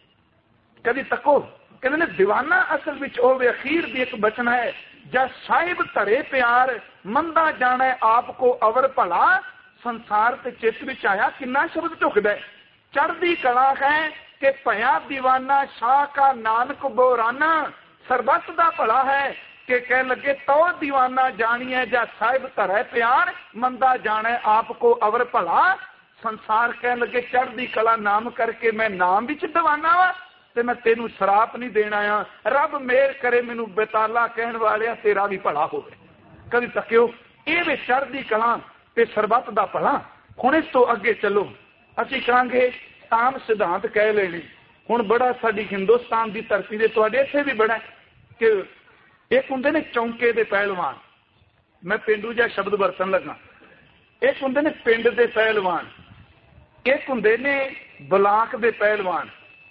कभी तको कहते ने दीवाना असल विच होवे। अखीर दी एक बचन है, जा साहिब धरे प्यार मंदा जाने आपको अवर भला, संसार ते चित विच आया किन्ना शब्द झुकदा है। चढ़दी कला है कि भया दीवाना शाह का नानक बौराना, सरबत दा भला है कि कह लगे तो दीवाना जानिए, जा साहिब धरे प्यार मंदा जाने आपको अवर भला, संसार कह लगे चढ़दी कला नाम करके मैं नाम विच दीवाना वा ते मैं तेनू शराप नहीं देना आ। रब मेहर करे मैनू बेताला कहण वाले तेरा भी भला होवे। कभी तकियो ये वे चढ़दी कला ते सरबत दा भला। हुण इस तो अगे चलो, असीं कहांगे आम सिद्धांत कह लेने। हुण बड़ा साडी हिंदुस्तान की धरती दे तुहाडे इत्थे भी बड़ा कि एक हुंदे ने चौंके दे पहलवान, मैं पेंडू जिहा शब्द वरतन लगा। एक हुंदे ने पिंड दे पहलवान, एक हुंदे ने ब्लाक दे पहलवान,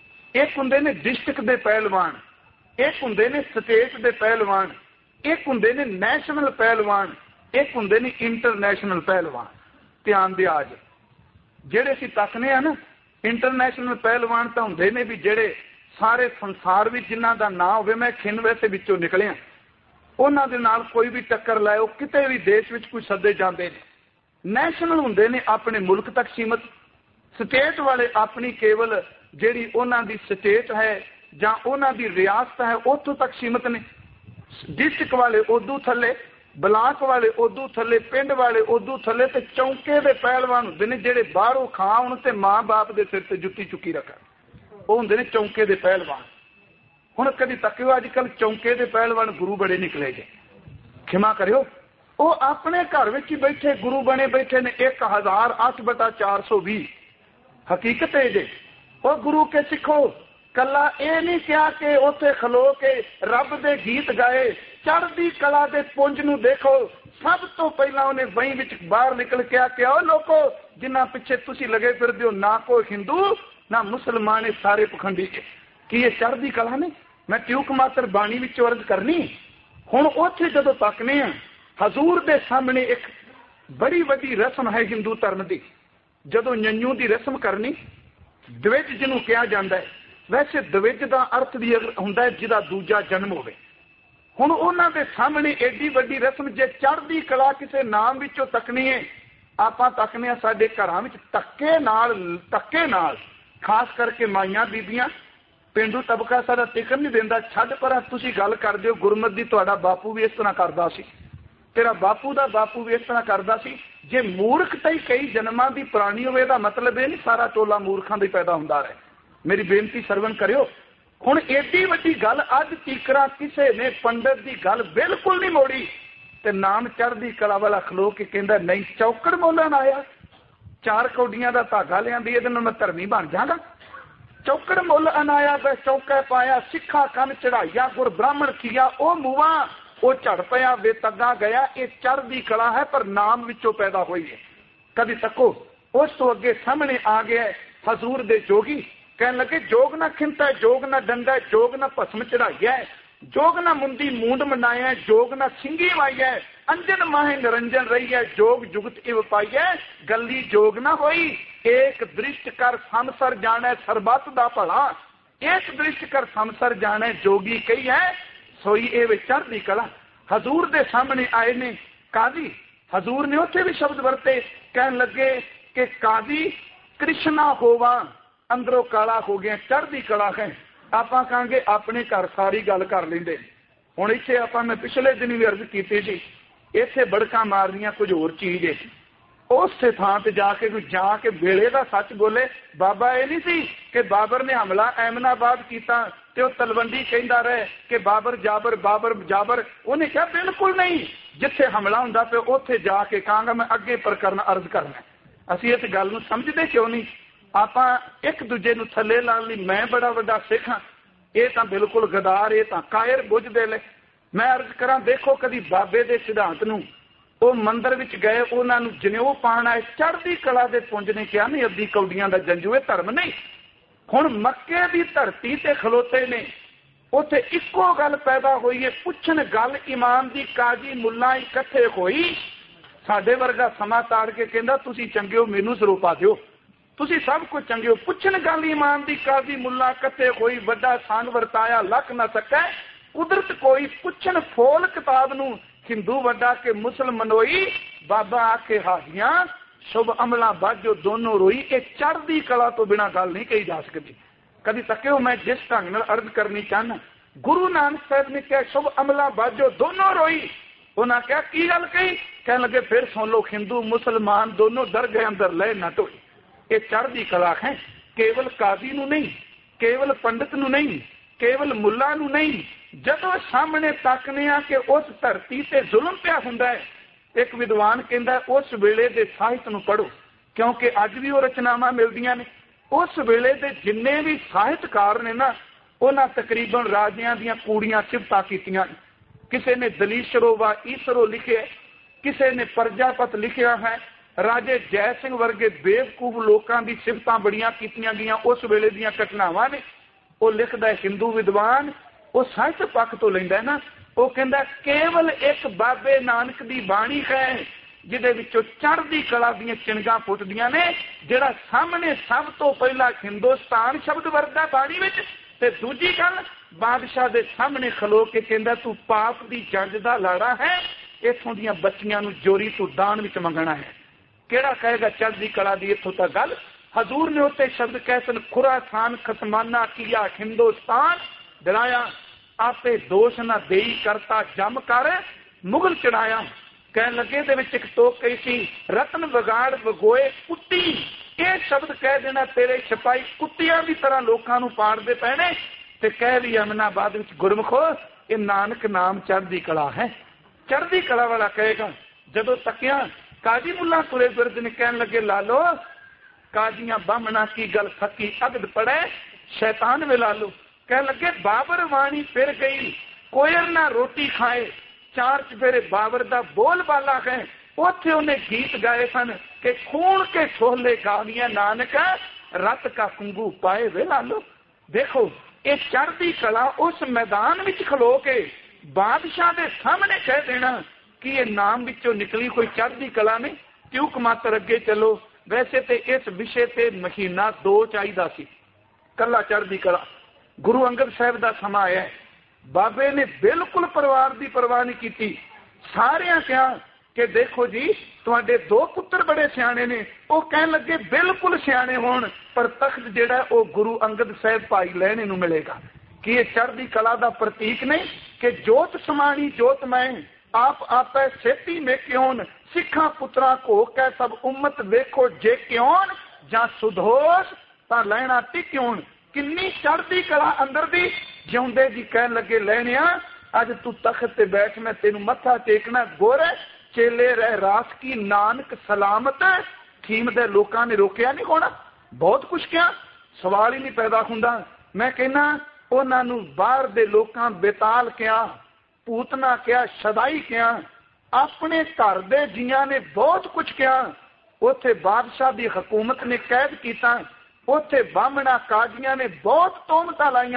एक हुंदे ने डिस्ट्रिक्ट दे पहलवान, एक हुंदे ने स्टेट दे पहलवान, एक हुंदे ने नैशनल पहलवान, एक हुंदे ने इंटरनेशनल पहलवान। ध्यान दिया आज जेड़े असीं तकने आ ना, इंटरनेशनल पहलवान तो हुंदे ने भी जेड़े सारे संसार विच जिन्हां दा नाम होवे, मैं खिन वैसे विचों निकलिया, उन्हां दे नाल कोई भी टक्कर लाओ, किते भी देश विच कोई सदे जांदे ने। नैशनल हुंदे ने अपने मुल्क तक सीमित, स्टेट वाले अपनी केवल जिहड़ी उन्हां दी स्टेट है जां उन्हां दी रियासत है उत्थों तक सीमित ने। डिस्ट्रिक्ट वाले उदू थले, ब्लाक वाले उदू थले, पिंड वाले उदू थले, ते चौंके दे पहलवान हुंदे ने जिहड़े बाहरों खाण ते मां बाप दे सिर ते जुत्ती चुकी रखण, ਉਹ ਹੁੰਦੇ ਨੇ ਚੌਂਕੇ ਦੇ ਪਹਿਲਵਾਨ। ਹੁਣ ਕਦੀ ਤੱਕਿਓ ਅੱਜ ਕੱਲ ਚੌਂਕੇ ਦੇ ਪਹਿਲਵਾਨ ਗੁਰੂ ਬੜੇ ਨਿਕਲੇ ਜੇ, ਖਿਮਾ ਕਰਿਓ, ਉਹ ਆਪਣੇ ਘਰ ਵਿੱਚ ਹੀ ਬੈਠੇ ਗੁਰੂ ਬਣੇ ਬੈਠੇ ਨੇ। ਇੱਕ ਹਜ਼ਾਰ ਅੱਠ ਬਟਾ ਚਾਰ ਸੌ ਵੀਹ ਹਕੀਕਤ ਹੈ ਜੇ। ਉਹ ਗੁਰੂ ਕੇ ਸਿੱਖੋ, ਕੱਲਾ ਇਹ ਨਹੀਂ ਕਿਹਾ ਕਿ ਉੱਥੇ ਖਲੋ ਕੇ ਰੱਬ ਦੇ ਗੀਤ ਗਾਏ। ਚੜ੍ਹਦੀ ਕਲਾ ਦੇ ਪੁੰਜ ਨੂੰ ਦੇਖੋ, ਸਭ ਤੋਂ ਪਹਿਲਾਂ ਉਹਨੇ ਵਹੀਂ ਵਿੱਚ ਬਾਹਰ ਨਿਕਲ ਕੇ ਆ ਕਿ ਉਹ ਲੋਕੋ ਜਿਨ੍ਹਾਂ ਪਿੱਛੇ ਤੁਸੀਂ ਲੱਗੇ ਫਿਰਦੇ ਹੋ, ਨਾ ਕੋਈ ਹਿੰਦੂ ना मुसलमान, सारे पखंडी। कि ये चढ़दी कला ने मैं ट्यूक मात्र बाणी विचों अर्ज करनी। हुण उत्थे जदों तकने आ, हजूर दे सामने एक बड़ी वड्डी रस्म है हिंदू धर्म की। जदों नंयू की रस्म करनी, द्विज जिन्हों कहा जाता है, वैसे द्विज का अर्थ भी हुंदा है जिहदा दूजा जन्म होवे। हुण उन्हां दे सामने एडी वड्डी रस्म जे चढ़दी कला किसी नाम विचों तकनी है, आपां तकने आ साडे घरां विच धक्के नाल धक्के नाल, खास करके माइयां बीबियां, पेंडू तबका सारा टिकन नहीं देंदा। छड्ड पर तुसीं गल करदे हो गुरमत दी, तुहाडा बापू भी इस तरह करदा सी, तेरा बापू दा बापू भी इस तरह करदा सी। जे मूर्खता ही कई जन्मां दी पुरानी होवे दा मतलब ये नहीं सारा टोला मूर्खां दा पैदा हुंदा रहे। मेरी बेनती सरवण करियो। हुण एडी वड्डी गल अज तीकरा किसे ने पंडित दी गल बिल्कुल नहीं मोड़ी, ते नाम चढ़दी कला वाला खलो के कहंदा नहीं चौकड़ मोलन आया, चार कौडियां दा धागा लियांदी, इहदे नाल मैं धर्मी बन जागा। चौकड़ मुल अनाया वे चौके पाया, सिखा कन चढ़ाइया गुर ब्राह्मण किया, ओ मूवा ओ झड़ पया वे तगा गया। ये चढ़दी कला है पर नाम विचों पैदा हुई है। कभी तको उस तो अगे सामने आ गया हजूर दे जोगी, कहने लगे जोग ना खिंता है, जोग ना डंडा है, जोग ना भस्म चढ़ाइया है। जोग ना मुंदी मूंड मनाया, जोग ना सिंगी वाई है, अंजन माहे निरंजन रही है, जोग जुगत इव पाई है, गली जोग ना होई, एक दृष्ट कर संसर जाने सरबत दा भला, एक दृष्ट कर संसर जाने जोगी कही है, सोई ए चढ़दी कला। हजूर दे सामने आए ने काजी, हजूर ने उत्थे भी शब्द वरते, कहन लगे कि काजी कृष्णा होवा अंदरों काला हो गया, चढ़दी कला है। आप कहांगे अपने घर सारी गल कर लेंदे। हुण इत्थे आपां मैं पिछले दिन भी अर्ज कीती सी, इत्थे बड़का मारनियां कुछ होर चीज है। उस थां ते जाके कोई जाके वेले दा सच बोले। बाबा ये नहीं सी कि बाबर ने हमला एमनाबाद कीता ते ओह तलवंडी कहंदा रहे कि बाबर जाबर बाबर जाबर, उन्हें कहा बिल्कुल नहीं, जिथे हमला हुंदा पे उत्थे जाके कहांगा मैं अगे प्रकरण अर्ज करना। असीं इस गल नूं समझदे क्यों नहीं? आपां एक दूजे नूं थल्ले लाउण लई मैं बड़ा वड्डा सिख हां, ये तां बिल्कुल गदार, ये तां कायर बुझदे ले। मैं अर्ज करा, देखो कदी बाबे दे सिद्धांत नूं ਉਹ ਮੰਦਰ ਵਿੱਚ ਗਏ, ਉਹਨਾਂ ਨੂੰ ਜਨੇਊ ਪਾਉਣ ਆਏ, ਚੜ੍ਹਦੀ ਕਲਾ ਦੇ ਪੁੰਜ ਨੇ ਕਿਹਾ ਨਹੀਂ ਅੱਧੀ ਕੌਡੀਆਂ ਦਾ ਜੰਜੂ, ਇਹ ਧਰਮ ਨਹੀਂ। ਹੁਣ ਮੱਕੇ ਦੀ ਧਰਤੀ ਤੇ ਖਲੋਤੇ ਨੇ, ਉੱਥੇ ਇੱਕੋ ਗੱਲ ਪੈਦਾ ਹੋਈ ਹੈ, ਪੁੱਛਣ ਗੱਲ ਇਮਾਨ ਦੀ, ਕਾਜੀ ਮੁੱਲਾ ਇਕੱਠੇ ਹੋਈ। ਸਾਡੇ ਵਰਗਾ ਸਮਾਂ ਤਾੜ ਕੇ ਕਹਿੰਦਾ ਤੁਸੀਂ ਚੰਗੇ ਹੋ ਮੈਨੂੰ ਸਰੂਪਾ ਦਿਓ, ਤੁਸੀਂ ਸਭ ਕੁਝ ਚੰਗੇ ਹੋ। ਪੁੱਛਣ ਗੱਲ ਇਮਾਨ ਦੀ, ਕਾਜੀ ਮੁੱਲਾ ਇਕੱਠੇ ਹੋਈ, ਵੱਡਾ ਸਾਨ ਵਰਤਾਇਆ ਲੱਖ ਨਾ ਸਕੈ ਕੁਦਰਤ ਕੋਈ। ਪੁੱਛਣ ਫੋਲ ਕਿਤਾਬ ਨੂੰ हिंदू वड्डा के मुस्लिम मनोई, बाबा आके हाजियां शुभ अमला बाजो दोनों रोई। ये चढ़दी कला तो बिना गल नहीं कही जा सकती। कभी तक मैं जिस ढंग नाल अर्ज करनी चाहना, गुरु नानक साहब ने कहा शुभ अमला बाजो दोनों रोई। उन्हें क्या की गल कही? कह लगे फिर सुन लो, हिंदू मुसलमान दोनों डर गए अंदर लय न टोई। ये चढ़दी कला है, केवल काजी नूं नहीं, केवल पंडित नूं नहीं, केवल मुल्ला नूं नहीं, जदों सामने तकने आ कि उस धरती से जुल्म पिया हुंदा है, एक विद्वान कहंदा उस वेले दे साहित्य नूं पढ़ो, क्योंकि अज भी वो रचनावां मिलदियां ने। उस वेले दे जिन्ने भी साहित्यकार ने ना, उन्हां तकरीबन राजियां दीयां कूड़ियां सिफतां कीतियां। किसी ने दलीशरो वा ईसरो लिखे, किसी ने प्रजापत लिखिया है। राजे जय सिंह वर्गे बेवकूफ लोकां दी सिफतां बड़ियां कीतियां गईयां, उस वेले दीयां घटनावां ने। वो लिखदा है हिंदू विद्वान, वो साहित्य पक्ष तो लेंदा है ना, वो कहंदा केवल एक बाबे नानक दी बाणी है जिहदे विचों चढ़दी कला दीयां चिणगां फुटदियां ने, जिहड़ा सामने सब तो पहला हिंदुस्तान शब्द वरदा बाणी विच, ते दूजी गल बादशाह दे सामने खलो के कहंदा तू पाप दी जंज दा लाड़ा है, इत्थों दीयां बच्चियां नूं जोरी तू दान विच मंगना है। किहड़ा कहेगा चढ़दी कला दी इत्थों तक गल? हजूर ने उत्ते शब्द कहसन खुरासान खसमाना किया हिंदुस्तान, डराया आपे दोष न देई करता जम कर मुगल चढ़ाया। कह लगे दे विच एक टोक कही सी रतन विगाड़ वगोए कुत्ती, ये शब्द कह देना तेरे सिपाही कुत्तियां की तरह लोगों नूं पाड़दे पैणे। ते कह भी अमनाबाद विच गुरमुखो ये नानक नाम चढ़दी कला है। चढ़दी कला वाला कहेगा। जदों तकिया काजी मुल्ला तुरे फिरदे ने, कहन लगे लालो काजियां बामना की गल फकी अगद पड़े शैतान वे लालो। कह लगे बाबर वाणी फिर गई कोयर ना रोटी खाए, चार चफेरे बाबर दा बोल बाला है। उथे उन्हें गीत गाए सन कि खून के छोले गावियां नानक रत का कुंगू पाए वे लालो। देखो ये चढ़दी कला उस मैदान विच खलो के बादशाह दे सामने कह देना कि ये नाम विचों निकली कोई चढ़दी कला नहीं। ट्यूक मात्र अगे चलो। वैसे तो इस विषय ते महीना दो चाहिदा सी, कला चढ़दी कला। गुरु अंगद साहब का समा आया, बाबे ने बिल्कुल परिवार की परवाह नहीं की। सारिया कहा कि देखो जी तुहाडे दो पुत्र बड़े सियाणे ने। वो कह लगे बिल्कुल सियाणे होण पर तख्त जिहड़ा वो गुरु अंगद साहब भाई लहणे नूं मिलेगा। कि ये चढ़दी कला का प्रतीक नहीं कि जोत समाणी जोत मैं आप आपे सेती में क्यों सिखा पुत्रा को कह सब उम्मत देखो जे क्यों जां सुधोष तां लैणा टिक्यों। किन्नी चढ़दी कला अंदर दी। जिउंदे जी कहन लगे लैणिया अज तू तख्त ते बैठ, मैं तेनू मत्था टेकना गोरे चेले रह रास की नानक सलामत। थीम दे लोकां ने रोकिया नहीं होना, बहुत कुछ क्या सवाल ही नहीं पैदा हुंदा। मैं कहना उन्हां नूं बाहर दे लोकां बेताल क्या, पूतना क्या, शदाई क्या, अपने घर दे जियां ने बहुत कुछ क्या। उथे बादशाह दी हुकूमत ने कैद कीता, उथे बामणा काजियां ने बहुत तोहमतां लाइयां।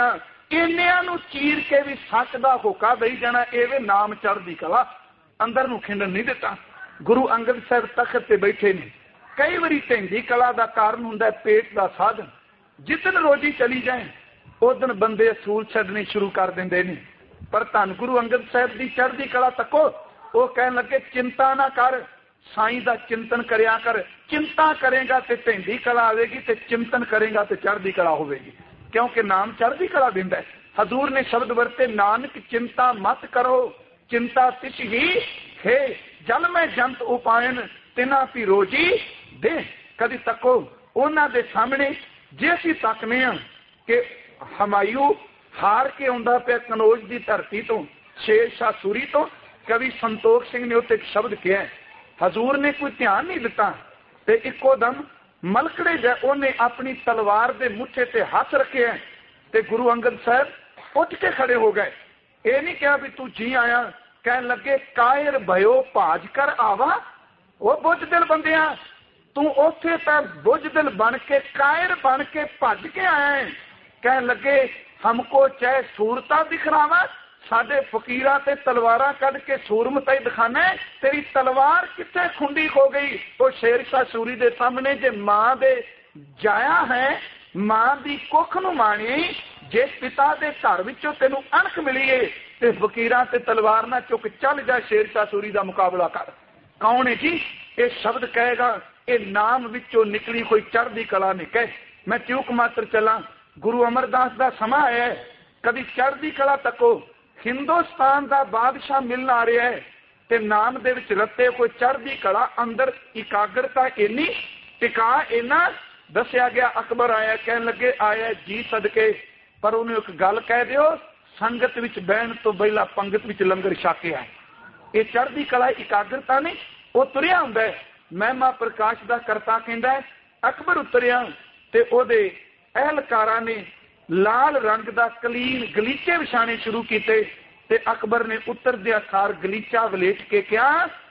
इन्निਆਂ ਨੂੰ चीर के भी सच का होका दई जाना, एवे नाम चढ़दी कला अंदर नूं खिंडन नहीं दिता। गुरु अंगद साहब तख्त ते बैठे ने, कई बारी ढिंडी कला का कारण हुंदा पेट का साधन, जिदन रोजी चली जाए उदन बंदे असूल छड्डने शुरू कर देंदे ने। पर धन गुरु अंगद साहब की चढ़दी कला तको, वो कहन लगे चिंता ना कर, साईं का चिंतन करया कर, चिंता करेगा तो ढिंडी कला आएगी, तो चिंतन करेगा तो चढ़दी कला होगी, क्योंकि नाम चढ़दी कला दिंदा है। हजूर ने शब्द वरते, नानक चिंता मत करो, चिंता तिस ही है, जल में जंत उपायन तिना भी रोजी दे। कदी तको उन्हां दे सामने जे असीं तकने आ कि हमायूं हार के आउंदा पिया कनौज की धरती तो, शेर शाह सूरी तो, कवि संतोख सिंह ने उत्ते शब्द किया, हजूर ने कोई ध्यान नहीं दिता ते इको दम मलकड़े जा उन्हें अपनी तलवार के मुठे ते हाथ रखे है, ते गुरु अंगद साहब उठ के खड़े हो गए। ये नहीं कहा भी तू जी आया, कह लगे कायर भयो भाज कर आवा, वो बुझदिल बंदिया तू उथे तक बुझदिल बन के कायर बन के भज के आया है। कह लगे हमको चाहे सूरता दिखलावा, साडे फकीरा ते तलवारा कढ़ के सूरमता ही दिखाना है, तेरी तलवार कितने खुंडी हो गई। वो शेर शाह सूरी दे सामने जे मां दे जाया है, मां दी कुख नूं माणी, जे पिता दे घर विचों तैनूं अणख मिली है ते फकीरा ते तलवार ना चुक चल जा, शेर शाह सूरी दा मुकाबला कर। कौन है जी ये शब्द कहेगा? ये नाम विचों निकली कोई चढ़दी कला नहीं कहे। मैं ट्यूक मात्र चला, गुरु अमरदास का समा है, कभी चढ़दी कला तको हिंदुस्तान का बादशाह मिलना आ रहा है, ते नाम दे विच रत्ते कोई चढ़दी कला, अंदर इकाग्रता इन्नी, टिका इन्ना दसिया गया। अकबर आया, कह लगे आया जी सदके, पर उन्हें एक गल कह दियो, संगत विच बहन तो पहला पंगत विच लंगर छक के आए। ये चढ़दी कला इकाग्रता नहीं, वो तुरिया हुंदा है। महिमा प्रकाश का करता कहंदा है, अकबर उतरिया ते ओदे अहलकारां ने लाल रंग का कलीन गलीचे विछाने शुरू किए, ते अकबर ने उतरदे सार गलीचा वलेट के कहा,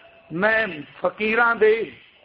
मैं फकीरां दे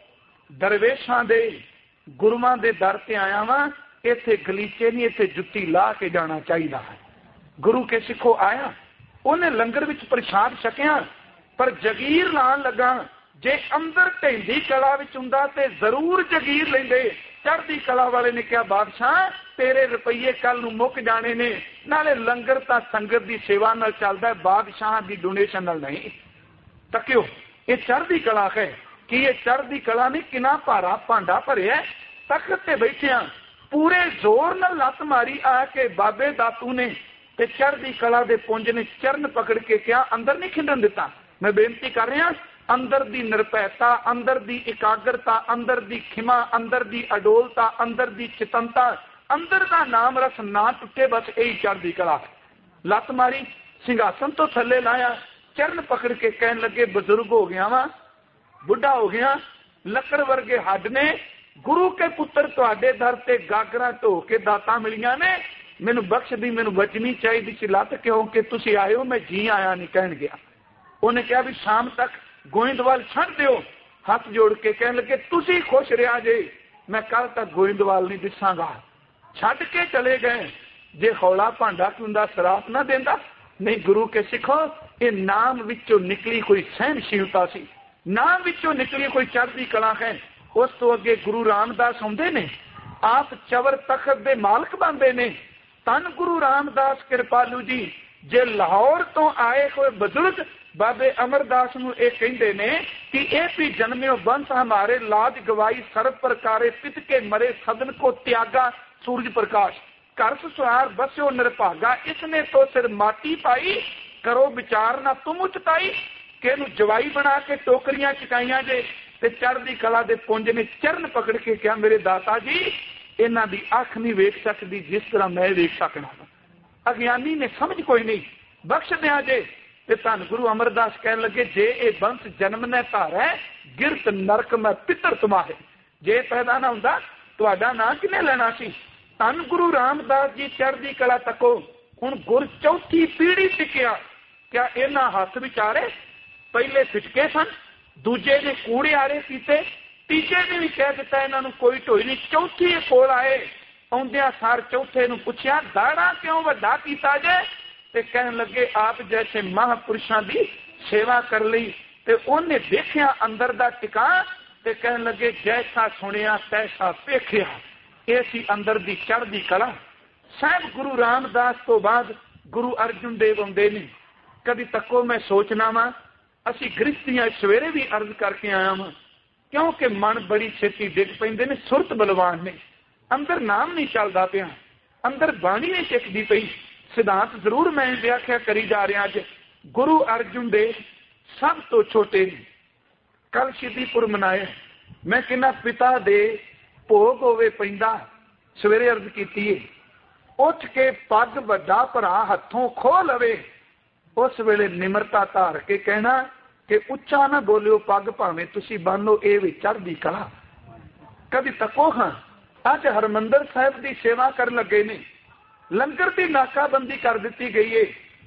दरवेशां दे गुरुआं दे दर ते आया वां, इत्थे गलीचे नहीं, इत्थे जुत्ती ला के जाना चाहिए है। गुरु के सिखो आया, उन्हें लंगर विच प्रसाद छकिया, पर जगीर लान लगा, जे अंदर ढिंडी कला विच हुंदा ते जरूर जगीर लेंदे। चढ़दी कला वाले ने कहा, बादशाह तेरे रुपये कल नूं मुक जाने ने, नाले लंगर तां संगत दी सेवा नाल चलदा है, बादशाह दी डोनेशन नाल नहीं। तकियो ये चढ़दी कला है कि ये चढ़दी कला ने किना भारा भांडा भरिया, तख्त ते बैठिया पूरे जोर नाल लत मारी आके बाबे दातू ने, ते चढ़दी कला दे पुंज ने चरण पकड़ के कहा, अंदर नहीं खिंडन दिता। मैं बेनती कर रहा, अंदर दी निरभैता, अंदर दी एकाग्रता, अंदर दी खिमा, अंदर दी अडोलता, अंदर दी चितनता, अंदर का नाम रस ना टुटे, बस यही चढ़दी कला है। लत मारी, सिंघासन तो थले लाया, चरण पकड़ के कहन लगे, बजुर्ग हो गया वा, बुढ़ा हो गया, लकड़ वर्गे हड्ड ने, गुरु के पुत्र तुहाडे दर ते गागरा ढो के दाता मिलियां ने, मैनू बख्श दी, मैनू बचनी चाहिए सी लत, क्योंकि तुसी आए हो, मैं जी आया नहीं कहन गया। उन्हें कहा भी शाम तक गोइंदवाल छड़ दियो, हाथ जोड़ के कहने लगे, तुसी खुश रहा जे, मैं कल तक गोइंदवाल नहीं दिसांगा। छड़ के चले गए। जे हौला भांडा कुंदा शराब ना देंदा नहीं। गुरु के सिखो, ये नाम विचों निकली कोई सहनशीलता सी, नाम विचों निकली कोई चढ़दी कला है। उस तो अगे गुरु रामदास आउंदे ने, आप चवर तखत दे मालक बनते ने। तन गुरु रामदास कृपालू जी, जे लाहौर तो आए हुए बुजुर्ग बाबे अमरदास नूं ये कहंदे ने कि ए भी जन्म्यो बंस हमारे, लाज गवाई सर्व प्रकारे, पित के मरे सदन को त्यागा सूरज प्रकाश, कर सुहार बस्यो निरभागा, इसने तो सिर माटी पाई, करो विचार ना तुम उचताई। कि नूं जवाई बना के टोकरियां चकाइयां जे, ते चढ़दी कला दे पुंज ने चरण पकड़ के कहा, मेरे दाता जी इन्हां दी अख नहीं वेख सकदी जिस तरह मैं वेख सकना। अज्ञानी ने समझ कोई नहीं, बख्श दिया जे। ते धन गुरु अमरदास कह लगे, जे ये बंस जन्म ने धार है, गिरत नरक में पितर तुमाहे, जे पैदा ना हुंदा तुहाडा नां किने लेना सी। धन गुरु रामदास जी चढ़दी कला तको हुण गुर चौथी पीढ़ी टिकिया। क्या इन्हां हथ विचारे पहले फिटके सन, दूजे ने कूड़े आरे पीते, तीजे ने भी कह दिता इन्हां नूं कोई ढोई नहीं, चौथी कोल आए आउंदियां सार चौथे नूं पुछया दाड़ा क्यों वड्डा कीता जे ते कहन लगे आप जैसे महापुरुषां दी सेवा कर लई ते उन्हें देखिया अंदर दा टिका ते कहन लगे जैसा सुनिया तैसा वेखिया। ये सी अंदर दी चढ़दी कला। साहब गुरु रामदास तो बाद गुरु अर्जुन देव आउंदे ने। कभी तको मैं सोचना वा असी गृहस्थियां सवेरे भी अर्ज करके आया वां क्योंकि मन बड़ी छेती डिग पैंदे ने, सुरत बलवान ने, अंदर नाम नहीं चलदा पिया, अंदर बाणी नहीं टिकदी पई। सिद्धांत जरूर मैं व्याख्या करी जा रहा। अज गुरु अर्जुन देव सब तो छोटे ने। कल शिदीपुर मनाया, मैं कहना पिता दे भोग होवे पैंदा, सवेरे अर्ज कीती है, उठ के पग वड्डा भरा हथों खो लवे, उस वेले निमरता धार के कहना कि उच्चा ना बोलियो पग भावें तुसी बनो, ए वी चढ़दी कला। कभी तको हाँ अज हरमंदर साहिब की सेवा कर लगे ने, लंगर की नाकाबंदी कर दी गई है।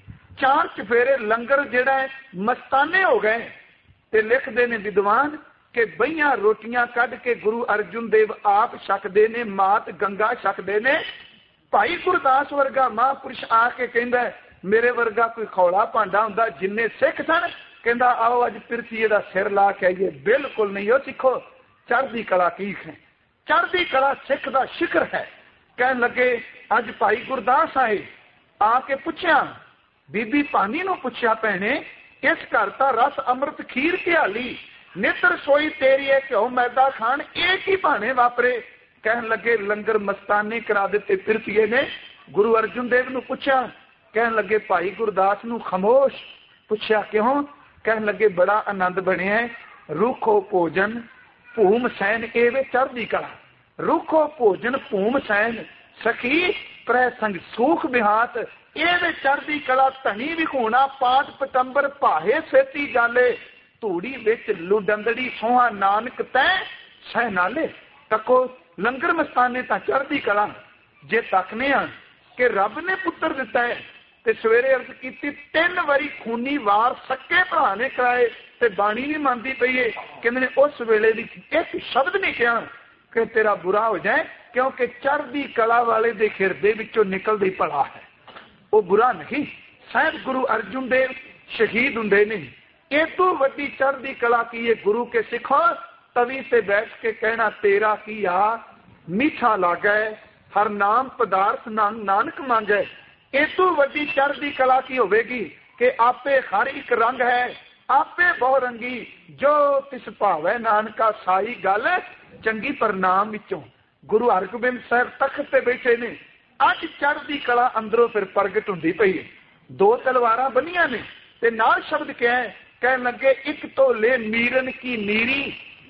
चार चफेरे लंगर जिहड़ा है मस्ताने हो गए ते लिखते ने विद्वान कि बईयां रोटियां कढ़ के गुरु अर्जुन देव आप छकदे ने, मात गंगा छकदे ने। भाई गुरदास वर्गा महापुरुष आके कहंदा मेरे वर्गा कोई खौला भांडा हुंदा, जिन्ने सिख सन कहंदा आओ अज पिरथीए दा सिर ला के आइए। बिल्कुल नहीं, हो सिखो चढ़दी कला की है, चढ़दी कला सिख दा शिखर है। कहन लगे अज भाई गुरदास आए, आके पुछया बीबी पानी नूं पुछया भैणे इस घर दा रस अमृत खीर घियाली, नेत्र सोई तेरी है घ्यो मैदा खान, एक ही भाने वापरे। कहन लगे लंगर मस्ताने करा दिते पिरथीए ने। गुरु अर्जुन देव नूं पुछया, कहन लगे भाई गुरदास नूं खामोश। पुछया क्यों? कहन लगे बड़ा आनंद बनिया है, रूखो भोजन भूम सैन एवे चढ़दी कला। रूखो भोजन भूम सैन सखी प्रसंग सूख बिहात, एवे चढ़दी कला धनी विखूणा पाठ पटंबर भाहे सेती जाले, धूड़ी विच लुडंदड़ी सोहा नानक तै सह नाले। तको लंगर मस्ताने तां चढ़दी कला। जे तकने आ कि रब ने पुत्र दिता है ते सवेरे अर्ज कीती तीन वारी खूनी वार सक्के भरा ने कराए ते बाणी नहीं मानदी पई है। कहंदे ने उस वेले दी एक शब्द नहीं कहा कि तेरा बुरा हो जाए, क्योंकि चढ़दी कला वाले दे हिरदे विचों निकलदी भला है, वो बुरा नहीं। साहब गुरु अर्जुन देव शहीद हुंदे ने। ये तो वड्डी चढ़दी कला की है, गुरु के सिखो तवी से बैठ के कहना तेरा की आ मीठा लागे, हर नाम पदार्थ नानक मांगे। ये तो वड्डी चढ़दी कला की होवेगी कि आपे हर एक रंग है, आपे बहुरंगी, जो तिस भावे नानका साई गल चंगी प्रणाम विचों। गुरु हरगोबिंद साहब तख्त ते बैठे ने, अज चढ़दी कला अंदरों फिर प्रगट हुंदी पई है। दो तलवारां बनिया ने ते नाल शब्द क्या है, कहन लगे एक तो ले मीरन की नीरी,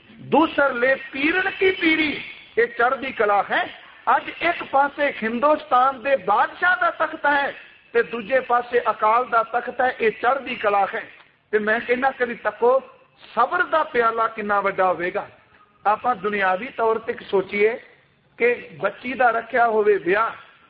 दूसर ले पीरन की पीरी। ये चढ़दी कला है। अज एक पासे हिंदुस्तान दे बादशाह दा तख्त है ते दूजे पासे अकाल दा तख्त है, ये चढ़दी कला है। ते मैं कहना कभी तको सबर दा प्याला कितना वड्डा होवेगा। आपां दुनियावी तौर ते सोचीए कि बच्ची दा रखिया होवे विआह,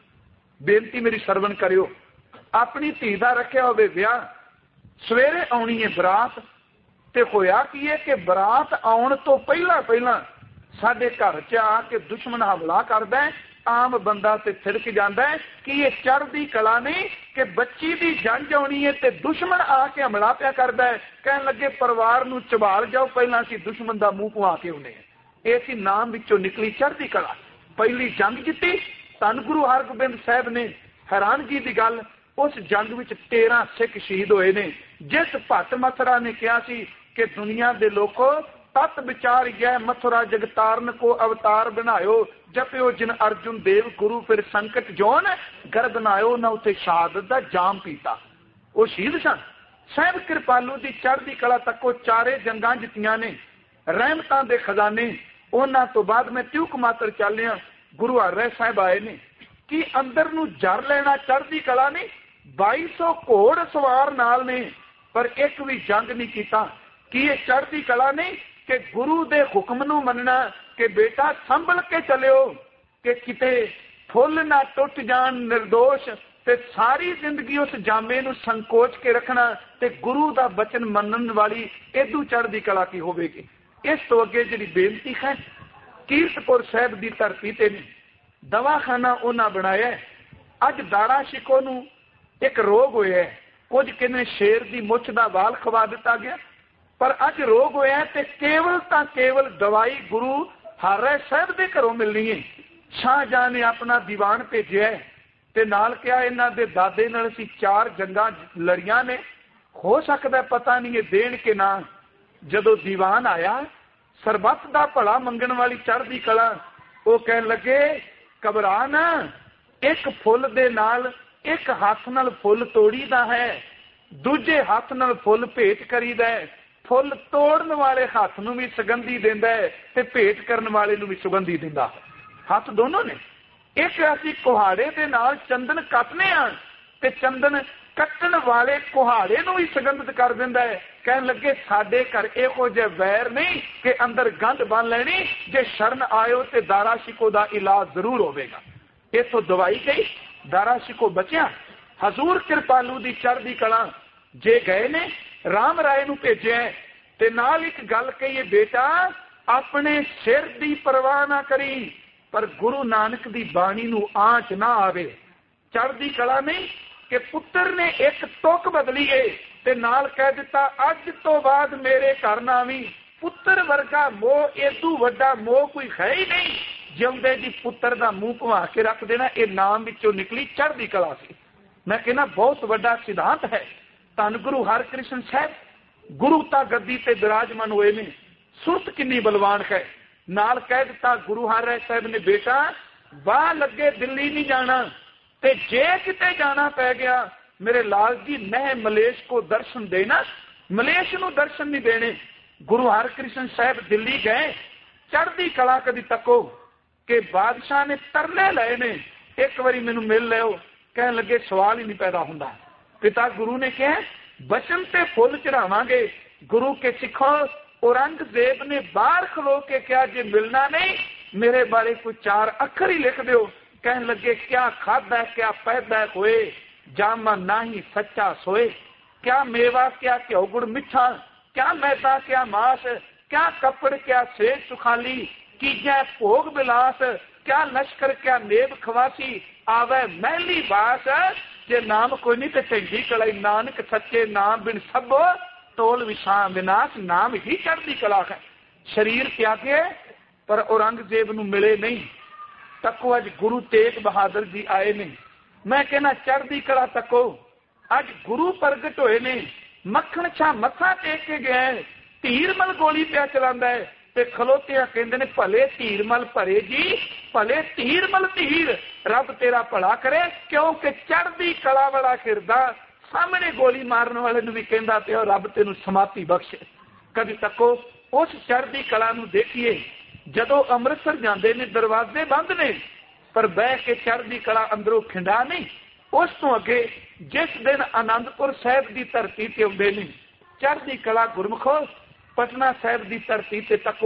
बेनती मेरी सरवण करियो, अपनी धी दा रखिया होवे विआह, सवेरे आउणी है बरात ते होया की है कि बरात आउण तो पहला पहला साडे घर च आके दुश्मन हमला करदा है, आम बंदा ते थिड़क जांदा है कि ये चढ़दी कला नहीं कि बच्ची दी जंज आउणी है ते दुश्मन आके हमला पिया करदा है। कहन लगे परिवार नूं चबाल जाओ, पहला असीं दुश्मन दा मूंह पवा के आउणे आ। इह सी नाम विचों निकली चढ़दी कला। पहली जंग जित्ती धन गुरु हरगोबिंद साहब ने। हैरानगी की गल, उस जंग विच तेरह सिख शहीद होए ने। जिस भट्ट मथुरा ने कहा सी कि दुनिया दे लोको तत् विचार यह मथुरा जगतारन को अवतार बनायो, जपियो जिन अर्जुन देव गुरु फिर संकट जोन घर बनायो, न उथे शहादत दा जाम पीता। वो शहीद सन। साहब कृपालू की चढ़दी कला तको चारे जंगां जित्तियां ने, रहमतां दे खजाने। उन्हां तो बाद मैं त्यूक मात्र चलिया, गुरु हर साहब आए ने कि अंदर नूं जर लेना चढ़दी कला नहीं। बाई सौ घोड़ सवार नाल ने पर एक भी जंग नहीं कीता। कि ये चढ़दी कला नहीं कि गुरु दे हुक्म नूं मनना कि बेटा संभल के चलियो कि किते फुल ना टुट जान निर्दोष, ते सारी जिंदगी उस जामे नूं संकोच के रखना ते गुरु दा बचन मनन वाली एदू चढ़दी कला की होवेगी। इस तो अगे जिहड़ी बेनती है कीरतपुर साहब की धरती ते ने दवाखाना उन्हें बनाया। अज दाड़ा शिको नूं एक रोग होया, कुछ कहने शेर की मुछ का वाल खवा दिता गया, पर अज रोग होया ते केवल तां केवल दवाई गुरु हर साहब के घरों मिलनी है। शाहजहां ने अपना दीवान भेजिया ते नाल कहा इन्हां दे दादे नाल असीं चार जंगां लड़ियां ने, हो सकता पता नहीं है देण के ना। जदों दीवान आया सरबत दा भला मंगण वाली चढ़दी कला, वो कहन लगे घबरा ना, एक फुल दे नाल एक हाथ नाल फुल तोड़ीदा है, दूजे हाथ नाल फुल भेंट करीदा है। फुल तोड़न वाले हाथ नूं भी सुगंधी दिंदा है ते भेंट करन वाले नूं भी सुगंधी दिंदा है। हाथ दोनों ने। एक असीं कुहाड़े दे नाल चंदन कटने आ ते चंदन कट्टण वाले कुहाड़े नूं भी सुगंधित कर दिंदा है। कहन लगे साडे घर इहो जिहा वैर नहीं कि अंदर गंढ बन लैनी, जे शरण आयो ते दारा शिको दा इलाज जरूर होवेगा। इथों दवाई गई, दारा शिको बचिया। हजूर कृपालू दी चढ़दी कला जे गए ने राम राय नूं भेजिया ते नाल एक गल कही, बेटा अपने सिर दी परवाह ना करी, पर गुरु नानक दी बाणी नूं आंच ना आवे। चढ़दी कला नहीं कि पुत्र ने एक तुक बदली है ते नाल कह दिता अज तो बाद मेरे घर ना आवी। पुत्र वर्गा मोह इदू वड्डा मोह कोई है ही नहीं। जिउंदे जी पुत्र दा मुंह घुमा के रख देना, ये नाम विचों निकली चढ़दी कला सी। मैं कहना बहुत वड्डा सिद्धांत है। धन गुरु हरकृष्ण साहब गुरु ता गद्दी ते विराजमान हुए ने, सुरत किन्नी बलवान है। नाल कह दिता गुरु हर राय साहब ने, बेटा वाह लगे दिल्ली नहीं जाना, ते जे किते जाना पै गया मेरे लाल जी मैं मलेश को दर्शन देना, मलेश नूं दर्शन नहीं देने। गुरु हरकृष्ण साहब दिल्ली गए, चढ़दी कला कदी तको कि बादशाह ने तरले लए ने, एक बारी मैनू मिल लियो। कहन लगे सवाल ही नहीं पैदा हुंदा। पिता गुरु ने कहा बचन ते फुल चढ़ावांगे। गुरु के सिखों औरंगजेब ने बाहर खलो के क्या जे मिलना नहीं, मेरे बारे कोई चार अखर ही लिख दो। कहन लगे क्या खादा क्या पैदा होए, जामा ना ही सच्चा सोए। क्या मेवा क्या घ्यो गुड़ मिठा, क्या मैदा क्या मास, क्या कपड़ क्या सेज सुखाली, कीजा भोग बिलास, क्या लश्कर क्या नेब खवासी, आवे महली बास। जे नाम कोई नहीं तो चंगी कलाई, नानक सच्चे नाम बिन सबो टोल विषा विनाश। नाम ही चढ़दी कला है। शरीर त्यागे पर औरंगजेब नूं मिले नहीं। तको अज गुरु तेग बहादुर जी आए ने। मैं कहना चढ़दी कला तको अज गुरु प्रगट होए ने। मक्खण छा मत्था टेक के गया है, धीरमल गोली पिया चलांदा है ते खलोतिया कहंदे ने भले धीरमल भरे जी, भले धीरमल धीर, रब तेरा भला करे। क्योंकि चढ़दी कला वाला फिरदा सामने गोली मारन वाले नूं भी कहंदा पिया रब तेनू समाधि बख्शे। कभी तको उस चढ़दी कला नूं देखिए। जदों अमृतसर जांदे ने दरवाजे बंद ने, पर बह के चढ़दी कला अंदरों खिंडा नहीं। उस तो अगे जिस दिन आनंदपुर साहब की धरती ते आउंदे ने, चढ़दी कला गुरमुखो पटना साहब की धरती ते तको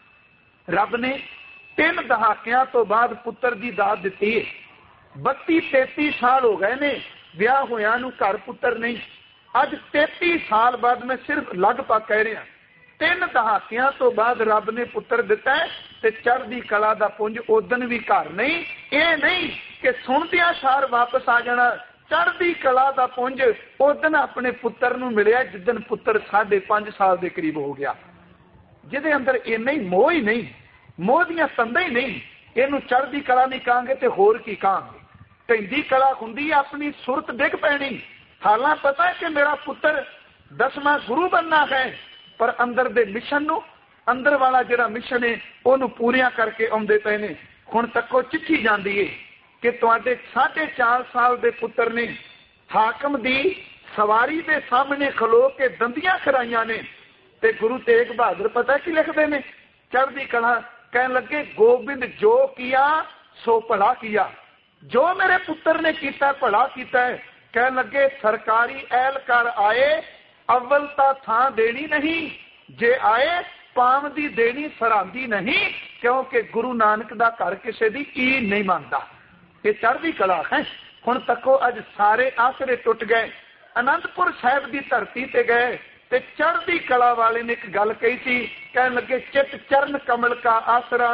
रब ने तीन दहाकियां तो बाद पुत्र की दात दिती है। बत्ती तेती साल हो गए ने विआह होया नूं घर पुत्र नहीं। अज तेती साल बाद मैं सिर्फ लगभग कह रहा, तीन दहाकियां तो बाद रब ने पुत्र दिता है ते चढ़दी कला दा पुंज उदन भी घर नहीं। ये नहीं कि सुनदियां सार वापस आ जाना। चढ़दी कला दा पुंज उदन अपने पुत्र नूं मिलिया जिदन पुत्र साढ़े पांच साल के करीब हो गया, जिदे अंदर इन्ना ही मोह ही नहीं, मोह दियां तंदां ही नहीं। इनू चढ़दी कला नहीं कहांगे ते होर की कहांगे। ढिंडी कला हुंदी अपनी सुरत डिग पैनी। हालां पता है कि मेरा पुत्र दसवां गुरु बनना है, पर अंदर दे मिशन नूं, अंदर वाला जिहड़ा मिशन है उहनूं पूरियां करके आउंदे पए ने। हुण तक्को चिट्ठी जांदी है कि तुहाडे साढ़े चार साल दे पुत्र ने हाकम दी सवारी दे सामने खलो के दंदियां खराइयां ने। ते गुरु तेग बहादुर पता की लिखते हैं चढ़दी कला, कहन लगे गोबिंद जो किया सो भला किया, जो मेरे पुत्र ने किया भला किया है। कहन लगे सरकारी एहलकार आए अव्वलता थां देनी नहीं, जे आए पाम दी देनी सरांदी नहीं, क्योंकि गुरु नानक दा घर किसी दी ईन नहीं मानता। ये चढ़दी कला है। हुण तको अज सारे आसरे टुट गए। आनंदपुर साहब की धरती ते गए ते चढ़दी कला वाले ने एक गल कही थी, कहन लगे चित चरण कमल का आसरा,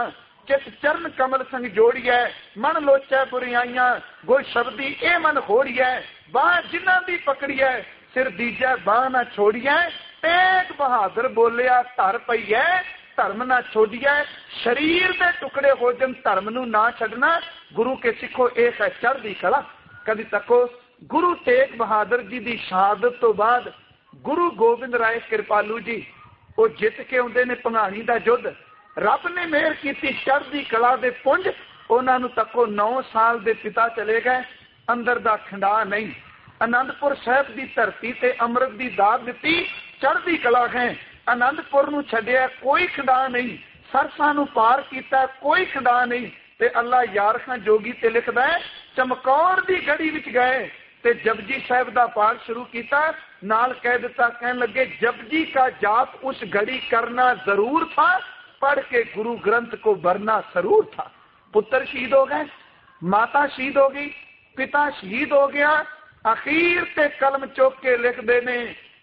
चित चरण कमल संग जोड़िए, मन लोचै बुराइयां गोई शब्दी ए मन होड़िए, बाह जिन्हां दी पकड़िए सिर दीजै बाह ना छोड़िए, तेग बहादुर बोलिया धर पईए धर्म ना छोड़िए, शरीर दे टुकड़े हो जन धर्म नू ना छड़ना, गुरु के सिखो एक है चढ़दी कला। कदी तको गुरु तेग बहादुर जी की शहादत तो बाद गुरु गोबिंद राय कृपालू जी वो जित के आउंदे ने भंगाणी दा युद्ध, रब ने मेहर की चढ़दी कला दे पुंज, उन्होंने तको नौ साल दे पिता चले गए, अंदर दा खंडा नहीं, आनंदपुर साहब की धरती ते अमृत की दात दी चढ़दी कला है, आनंदपुर नू छड्डिया कोई खंडा नहीं, सरसा नू पार किया कोई खंडा नहीं, ते अल्लाह यार खां जोगी ते लिखदा है चमकौर दी गड़ी विच गए ते जपजी साहब दा पाठ शुरू किया, नाल कह दिता कहन लगे जपजी का जाप उस घड़ी करना जरूर था, पढ़ के गुरु ग्रंथ को भरना जरूर था। पुत्र शहीद हो गए, माता शहीद हो गई, पिता शहीद हो गया, अखीर ते कलम चुक के लिख देने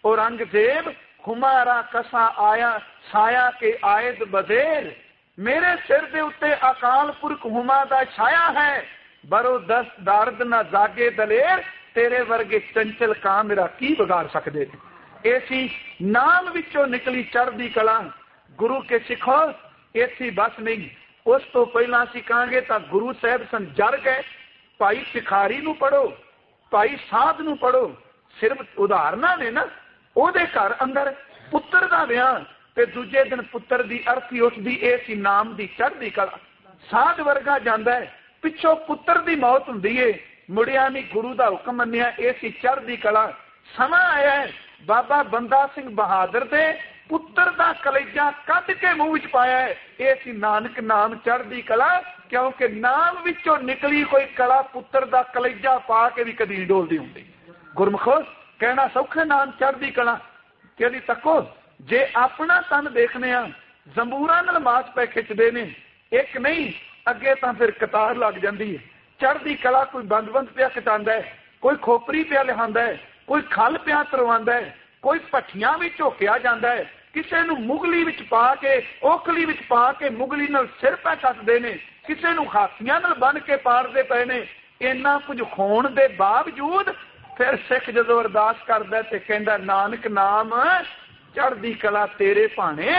औरंगजेब खुमारा कसा आया छाया के आयद बदेर, मेरे सिर दे उत्ते अकाल पुरख हुमा दा छाया है, बरो दस दारद ना जागे दलेर, तेरे वर्गे चंचल कां मेरा की बिगाड़ सकते थे। ऐसी नाम विचों निकली चढ़दी कला, गुरु के सिखो ऐसी बस नहीं। उस तो पहला असीं कहांगे तां गुरु साहब सन जर गए, भाई भिखारी नू पढ़ो, भाई साध नू पढ़ो, सिर्फ उदाहरणा ने ना, ओदे घर अंदर पुत्र दा विआह ते दूजे दिन पुत्र दी अर्थी उठदी, ए सी नाम दी चढ़दी कला। साध वर्गा जांदा है, पिछों पुत्र दी मौत हुंदी है, मुड़िया नहीं गुरु दा हुक्म मन्निया, ए सी चढ़दी कला। समा आया है बाबा बंदा सिंह बहादुर दे पुत्र दा कलेजा कद के मुंह विच पाया है, ए सी नानक नाम चढ़दी कला, क्योंकि नाम विचों निकली कोई कला पुत्र दा कलेजा पा के भी कदी डोलदी हुंदी। गुरमुखो कहना सौखा नाम चढ़दी कला, कहदी तको जे अपना तन देखने आ जंबूरा नाल मास पै खिचदे ने, एक नहीं अगे तां फिर कतार लग जांदी है। चढ़दी कला कोई बंद बंद पिया कटांदा है, कोई खोपरी पिया लिहांदा है, कोई खल पिया तरवांदा है, कोई भट्ठियां भी झोकिया जांदा है, किसे नूं मुगली विच पा के ओखली विच पा के मुगली नाल सिर पै कसदे ने, किसे नूं हाथियां नाल बन के पारदे पए ने। इन्ना कुछ होण दे बावजूद फिर सिख जदों अरदास करदा ते कहंदा नानक नाम चढ़दी कला तेरे भाणे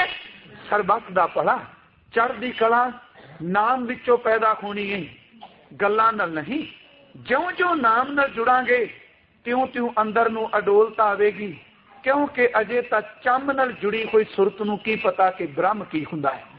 सरबत दा भला। चढ़दी कला नाम विचों पैदा होनी है, गल्लां नाल नहीं। ज्यों ज्यों नाम नाल जुड़ांगे त्यों त्यों अंदर नूं अडोलता आवेगी, क्योंकि अजे तक चंम नाल जुड़ी कोई सुरत नूं की पता कि ब्रह्म की हुंदा है,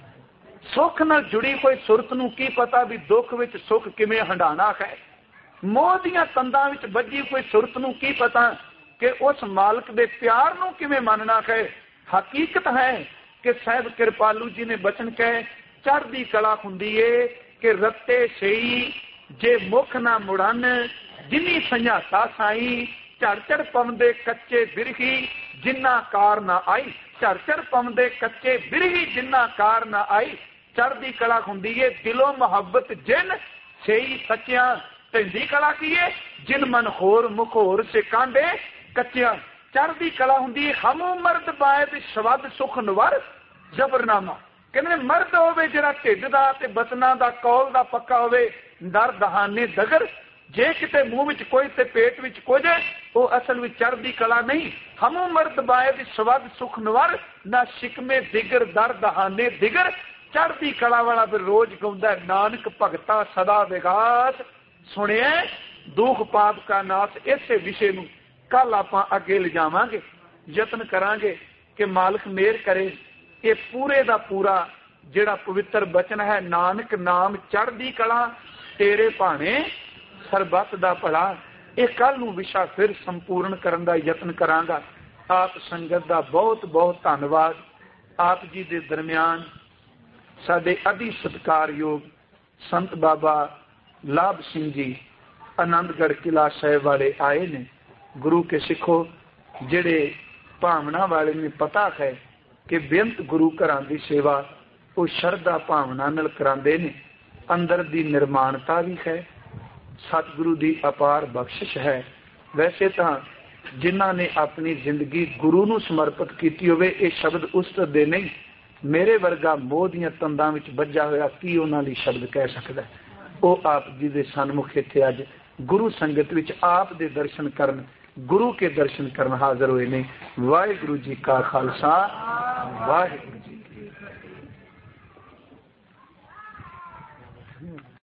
सुख नाल जुड़ी कोई सुरत नूं की पता भी दुख विच सुख किवें हंडाना है, मोह दीआं तंदां विच बज्जी कोई सुरत नूं की पता कि उस मालक दे प्यार नूं किवें मनना है। हकीकत है कि साहिब कृपालू जी ने बचन कहे चढ़दी कला हुंदी है कि रत्ते सही जे मुख ना मुड़न, जिन्नी संझाता साई, झड़ झड़ पवंदे कच्चे बिरही जिन्ना कार ना आई, झड़ झड़ पवंदे कच्चे बिरही जिन्ना कार ना आई। चढ़दी कला हुंदी है दिलों मुहब्बत जिन सही सच्चिया, ढिंडी कला की है जिन मन होर मुख होर से कांडे कच्चिया। चढ़दी कला हुंदी है हमू मर्द बायद शवद सुख नवर जबरनामा, कहते मर्द होवे जिहड़ा ढिड दा ते बचना दा कौल दा पक्का होवे, दर दहाने दगर, जे किते मुंह विच कोई ते पेट विच कुछ वो असल विच चढ़दी कला नहीं। हमू मर्द बायद शवद सुख नवर, ना शिकमे दिगर दर दहाने दिगर। चढ़दी कला वाला फिर रोज गाउंदा नानक भगता सदा विगास, सुनिए दुख पाप का नाश। इसे विषय नूं कल आपां अगे लिजावांगे, यतन करांगे कि मालिक मेहर करे ये पूरे दा पूरा जिहड़ा पवित्र बचन है नानक नाम चढ़दी कला तेरे भाणे सरबत दा भला, ये कल नूं विशा फिर संपूर्ण करन दा यतन करांगा। आप संगत दा बहुत बहुत धन्नवाद। आप जी दे दरमियान साडे अति सत्कारयोग संत बाबा लाभ सिंह जी आनंदगढ़ किला साहिब वाले आए ने। गुरु के सिखो जिहड़े भावना वाले ने पता है कि बेअंत गुरु घरां दी सेवा वो शरधा भावना नाल करांदे ने, अंदर दी निर्माणता भी है, सतगुरु दी अपार बख्शिश है। वैसे तो जिन्हां ने अपनी जिंदगी गुरु नूं समर्पित कीती होवे ये शब्द उस दे नहीं, मेरे वर्गा मोह दीआं तंदां विच वज्जा होया की उन्हां लई शब्द कह सकदा है। ਉਹ आप जी दे सन्मुख इत्थे अज गुरु संगत विच आप दे दर्शन करन, गुरु के दर्शन करन हाज़र होए ने। वाहिगुरू जी का खालसा, वाहिगुरू जी की फतेह।